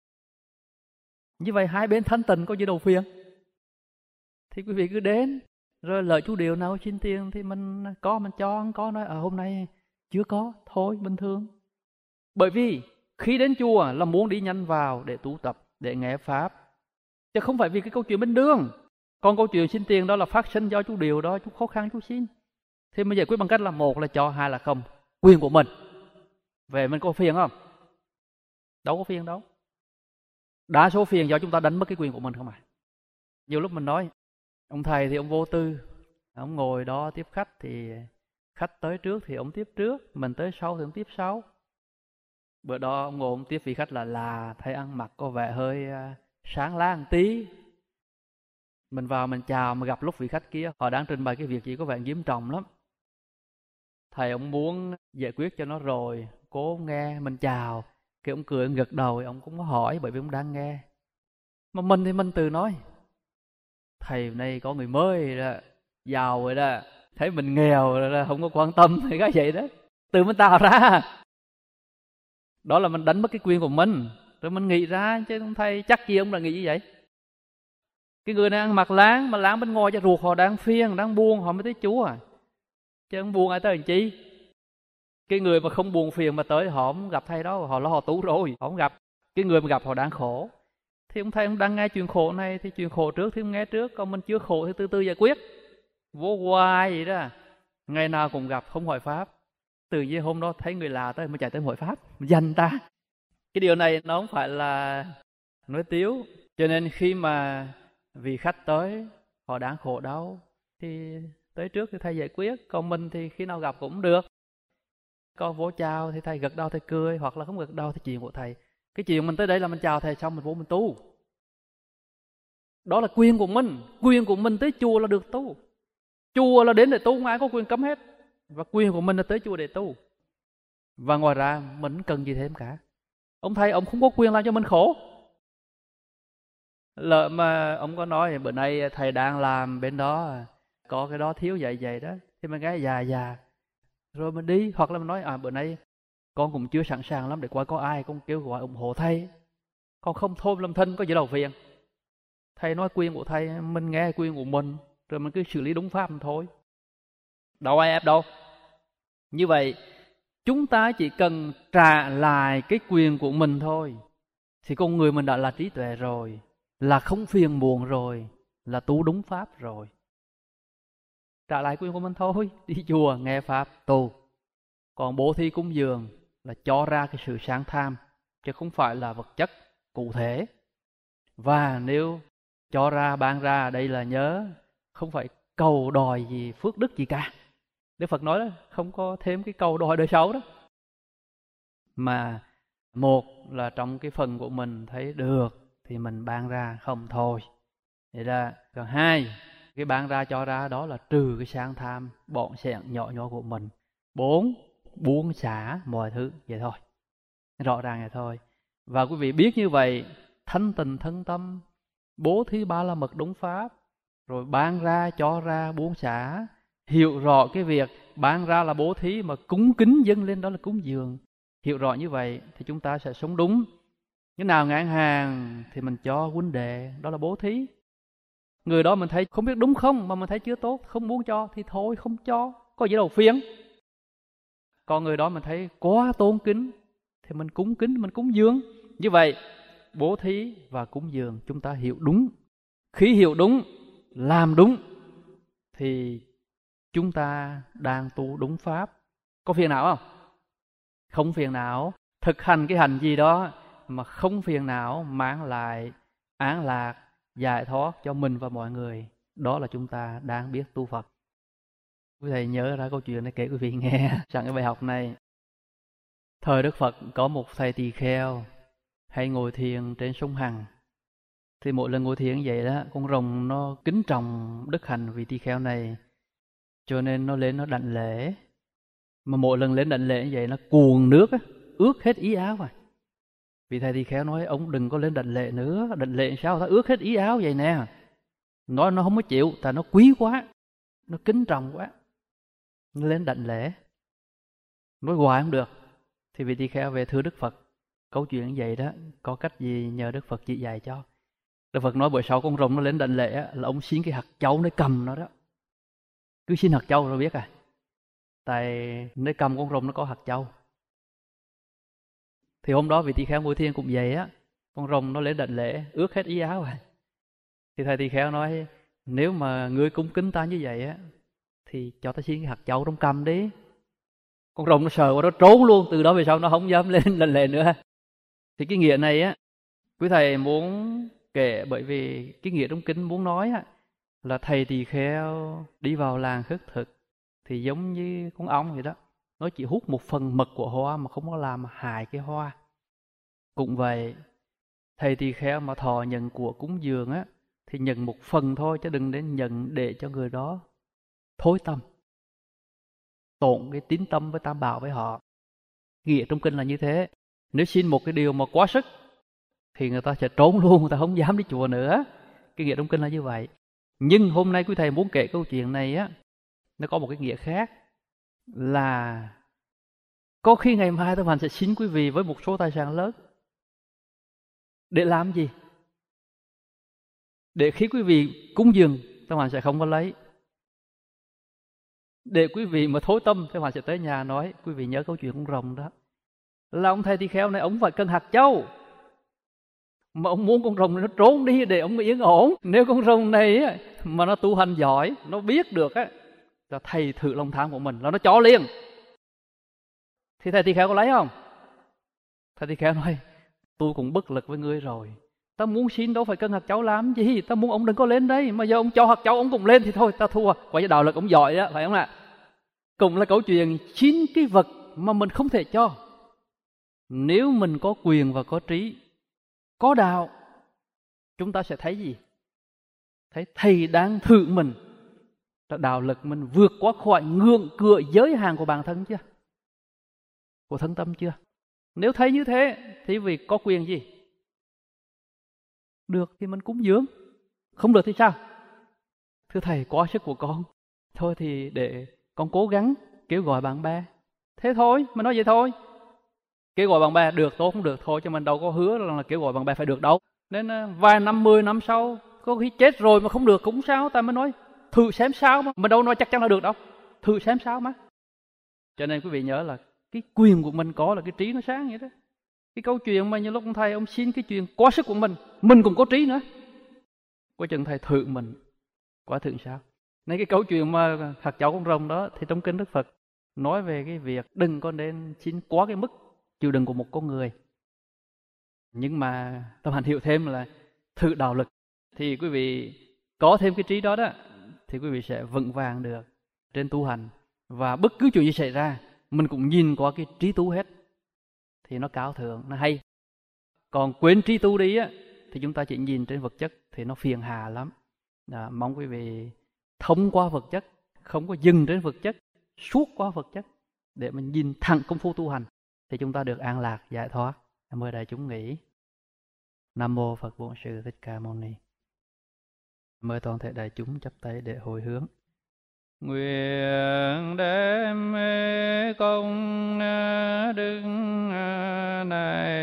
Speaker 2: Như vậy hai bên thanh tịnh có gì đâu phiền. Thì quý vị cứ đến, rồi lợi chú điều nào xin tiền thì mình có mình cho, không có nói ở hôm nay chưa có, thôi bình thường. Bởi vì khi đến chùa là muốn đi nhanh vào để tu tập, để nghe pháp, chứ không phải vì cái câu chuyện bên đường. Còn câu chuyện xin tiền đó là phát sinh do chú điều đó, chú khó khăn chú xin. Thì mình giải quyết bằng cách là một là cho, hai là không. Quyền của mình. Về mình có phiền không? Đâu có phiền đâu. Đa số phiền do chúng ta đánh mất cái quyền của mình không à. Nhiều lúc mình nói ông thầy thì ông vô tư, ông ngồi đó tiếp khách thì khách tới trước thì ông tiếp trước, mình tới sau thì ông tiếp sau. Bữa đó ông ngồi ông tiếp vị khách là là thầy ăn mặc có vẻ hơi sáng láng tí. Mình vào mình chào mà gặp lúc vị khách kia họ đang trình bày cái việc gì có vẻ nghiêm trọng lắm. Thầy ông muốn giải quyết cho nó rồi, cố nghe, mình chào, cái ông cười, ông gật đầu, ông cũng có hỏi bởi vì ông đang nghe. Mà mình thì mình từ nói, thầy này có người mới rồi đó, giàu rồi đó, thấy mình nghèo rồi đó, không có quan tâm thì cái vậy đó, từ mình tạo ra. Đó là mình đánh mất cái quyền của mình, rồi mình nghĩ ra, chứ không thầy chắc gì ông là nghĩ như vậy. Cái người này ăn mặc láng, mà láng bên ngoài cho ruột họ đang phiền, đang buồn, họ mới tới Chúa à. Chứ không buồn ai tới làm chi. Cái người mà không buồn phiền mà tới họ không gặp thầy đó, họ lo họ tú rồi, họ không gặp. Cái người mà gặp họ đang khổ, thì ông thầy ông đang nghe chuyện khổ này thì chuyện khổ trước thì ông nghe trước, còn mình chưa khổ thì từ từ giải quyết. Vô hoài vậy đó, ngày nào cũng gặp không hỏi pháp. Từ như hôm đó thấy người lạ tới mới chạy tới hỏi pháp, dành ta. Cái điều này nó không phải là nói tiếu. Cho nên khi mà vị khách tới họ đang khổ đau thì tới trước thì thầy giải quyết. Còn mình thì khi nào gặp cũng được, còn vô chào thì thầy gật đầu thầy cười, hoặc là không gật đầu thì chuyện của thầy. Cái chuyện mình tới đây là mình chào thầy xong mình vô mình tu. Đó là quyền của mình. Quyền của mình tới chùa là được tu. Chùa là đến để tu, không ai có quyền cấm hết. Và quyền của mình là tới chùa để tu. Và ngoài ra mình không cần gì thêm cả. Ông thầy ông không có quyền làm cho mình khổ. Lỡ mà ông có nói bữa nay thầy đang làm bên đó, có cái đó thiếu vậy vậy đó, thì mình nghe già già rồi mình đi. Hoặc là mình nói à bữa nay con cũng chưa sẵn sàng lắm để coi có ai con kêu gọi ủng hộ thầy, con không thôn lâm thân có gì đâu phiền. Thầy nói quyền của thầy, mình nghe quyền của mình, rồi mình cứ xử lý đúng pháp thôi, đâu ai ép đâu. Như vậy chúng ta chỉ cần trả lại cái quyền của mình thôi, thì con người mình đã là trí tuệ rồi. là không phiền muộn rồi, là tu đúng pháp rồi. Trả lại quyền của mình thôi, đi chùa nghe pháp tu. Còn bố thí cúng dường là cho ra cái sự sáng tham, chứ không phải là vật chất cụ thể. Và nếu cho ra, ban ra, đây là nhớ không phải cầu đòi gì phước đức gì cả. Đức Phật nói đó, không có thêm cái cầu đòi đời sau đó. Mà một là trong cái phần của mình thấy được thì mình ban ra, không thôi. Vậy là còn hai, cái ban ra cho ra đó là trừ cái sáng tham bọn xẹn nhỏ nhỏ của mình. Bốn, buông xả mọi thứ, vậy thôi. Rõ ràng vậy thôi. Và quý vị biết như vậy, thanh tịnh thân tâm, bố thí ba la mật đúng pháp, rồi ban ra, cho ra, buông xả, hiểu rõ cái việc ban ra là bố thí, mà cúng kính dâng lên đó là cúng dường. Hiểu rõ như vậy thì chúng ta sẽ sống đúng. Cái nào ngán hàng thì mình cho huynh đệ, đó là bố thí. Người đó mình thấy không biết đúng không, mà mình thấy chưa tốt, không muốn cho thì thôi không cho, có gì đâu phiền. Còn người đó mình thấy quá tôn kính thì mình cúng kính, mình cúng dường. Như vậy bố thí và cúng dường chúng ta hiểu đúng. Khi hiểu đúng, làm đúng thì chúng ta đang tu đúng pháp. Có phiền não không? Không phiền não. Thực hành cái hành gì đó mà không phiền não, mang lại an lạc, giải thoát cho mình và mọi người, đó là chúng ta đang biết tu Phật. Quý thầy nhớ ra câu chuyện này kể quý vị nghe sẵn cái bài học này. Thời Đức Phật có một thầy tỳ kheo hay ngồi thiền trên sông Hằng. Thì mỗi lần ngồi thiền vậy đó, con rồng nó kính trọng đức hạnh vị tỳ kheo này, cho nên nó lên nó đảnh lễ. Mà mỗi lần lên đảnh lễ như vậy nó cuồn nước á, ướt hết ý áo rồi. Vị thầy tỳ kheo nói ông đừng có lên đảnh lễ nữa, đảnh lễ sao ta ướt hết ý áo vậy nè. Nói nó không có chịu, tại nó quý quá, nó kính trọng quá, nó lên đảnh lễ. Nói hoài không được. Thì vị tỳ kheo về thưa Đức Phật, câu chuyện như vậy đó, có cách gì nhờ Đức Phật chỉ dạy cho. Đức Phật nói bữa sau con rồng nó lên đảnh lễ á, là ông xin cái hạt châu nơi cầm nó đó. Cứ xin hạt châu rồi biết à. Tại nơi cầm con rồng nó có hạt châu. Thì hôm đó vị tỳ kheo ngồi thiền cũng vậy á, con rồng nó lên đảnh lễ ướt hết ý áo rồi. Thì thầy tỳ kheo nói nếu mà ngươi cúng kính ta như vậy á, thì cho ta xin cái hạt châu trong cầm đi. Con rồng nó sờ qua nó trốn luôn, từ đó về sau nó không dám lên đảnh lễ nữa. Thì cái nghĩa này á, quý thầy muốn kể bởi vì cái nghĩa trong kinh muốn nói á, là thầy tỳ kheo đi vào làng khất thực thì giống như con ong vậy đó, nó chỉ hút một phần mật của hoa mà không có làm hại cái hoa. Cũng vậy, thầy tỳ kheo mà thọ nhận của cúng dường á, thì nhận một phần thôi, chứ đừng đến nhận để cho người đó thối tâm, tổn cái tín tâm với tam bảo với họ. Nghĩa trong kinh là như thế. Nếu xin một cái điều mà quá sức thì người ta sẽ trốn luôn, người ta không dám đi chùa nữa. Cái nghĩa trong kinh là như vậy. Nhưng hôm nay quý thầy muốn kể câu chuyện này á, nó có một cái nghĩa khác, là có khi ngày mai Tâm Hạnh sẽ xin quý vị với một số tài sản lớn. Để làm gì? Để khi quý vị cúng dường, Tâm Hạnh sẽ không có lấy. Để quý vị mà thối tâm, Tâm Hạnh sẽ tới nhà nói, quý vị nhớ câu chuyện con rồng đó, là ông thầy tỳ kheo này ông phải cần hạt châu, mà ông muốn con rồng này nó trốn đi để ông yên ổn. Nếu con rồng này á, mà nó tu hành giỏi, nó biết được á, là thầy thử lòng tham của mình, là nó cho liền. Thì thầy tỳ kheo có lấy không? Thầy tỳ kheo nói, tôi cũng bất lực với ngươi rồi, ta muốn xin đâu phải cần hạt châu làm gì, ta muốn ông đừng có lên đây, mà giờ ông cho hạt châu ông cũng lên thì thôi ta thua. Quả như đạo lực ông giỏi đó, phải không ạ? Cũng là câu chuyện xin cái vật mà mình không thể cho. Nếu mình có quyền và có trí, có đạo, chúng ta sẽ thấy gì? Thấy thầy đang thử mình, là đạo lực mình vượt qua khỏi ngưỡng cửa giới hạn của bản thân chưa? Của thân tâm chưa? Nếu thấy như thế thì vì có quyền gì? Được thì mình cúng dường, không được thì sao? Thưa thầy, quá sức của con, thôi thì để con cố gắng kêu gọi bạn bè. Thế thôi, mình nói vậy thôi. Kêu gọi bạn bè được tốt không được thôi, chứ mình đâu có hứa là kêu gọi bạn bè phải được đâu. Nên vài năm, mười năm sau, có khi chết rồi mà không được cũng sao, ta mới nói thử xem sao mà. Mình đâu nói chắc chắn là được đâu, thử xem sao mà. Cho nên quý vị nhớ là cái quyền của mình có là cái trí nó sáng vậy đó. Cái câu chuyện mà như lúc ông thầy ông xin cái chuyện quá sức của mình, mình cũng có trí nữa, coi chừng thầy thử mình quá thử sao. Nên cái câu chuyện mà hạt cháu con rồng đó thì trong kinh Đức Phật nói về cái việc đừng có nên xin quá cái mức chịu đựng của một con người. Nhưng mà Tâm Hạnh hiểu thêm là thử đạo lực, thì quý vị có thêm cái trí đó đó thì quý vị sẽ vững vàng được trên tu hành. Và bất cứ chuyện gì xảy ra mình cũng nhìn qua cái trí tu hết, thì nó cao thượng, nó hay. Còn quên trí tu đi á thì chúng ta chỉ nhìn trên vật chất thì nó phiền hà lắm. Đó, mong quý vị thông qua vật chất, không có dừng trên vật chất, suốt qua vật chất để mình nhìn thẳng công phu tu hành thì chúng ta được an lạc giải thoát. Mời đại chúng nghĩ. Nam mô Phật Bổn Sư Thích Ca Mâu Ni. Mời toàn thể đại chúng chắp tay để hồi hướng. Nguyện đem công đức này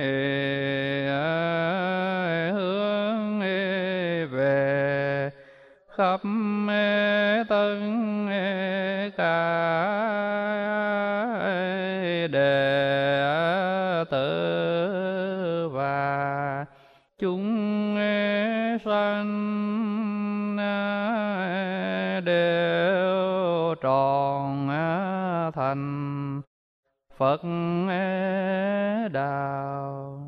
Speaker 2: hướng về khắp tất cả đệ tử và chúng sanh đều trọn thành Phật đạo.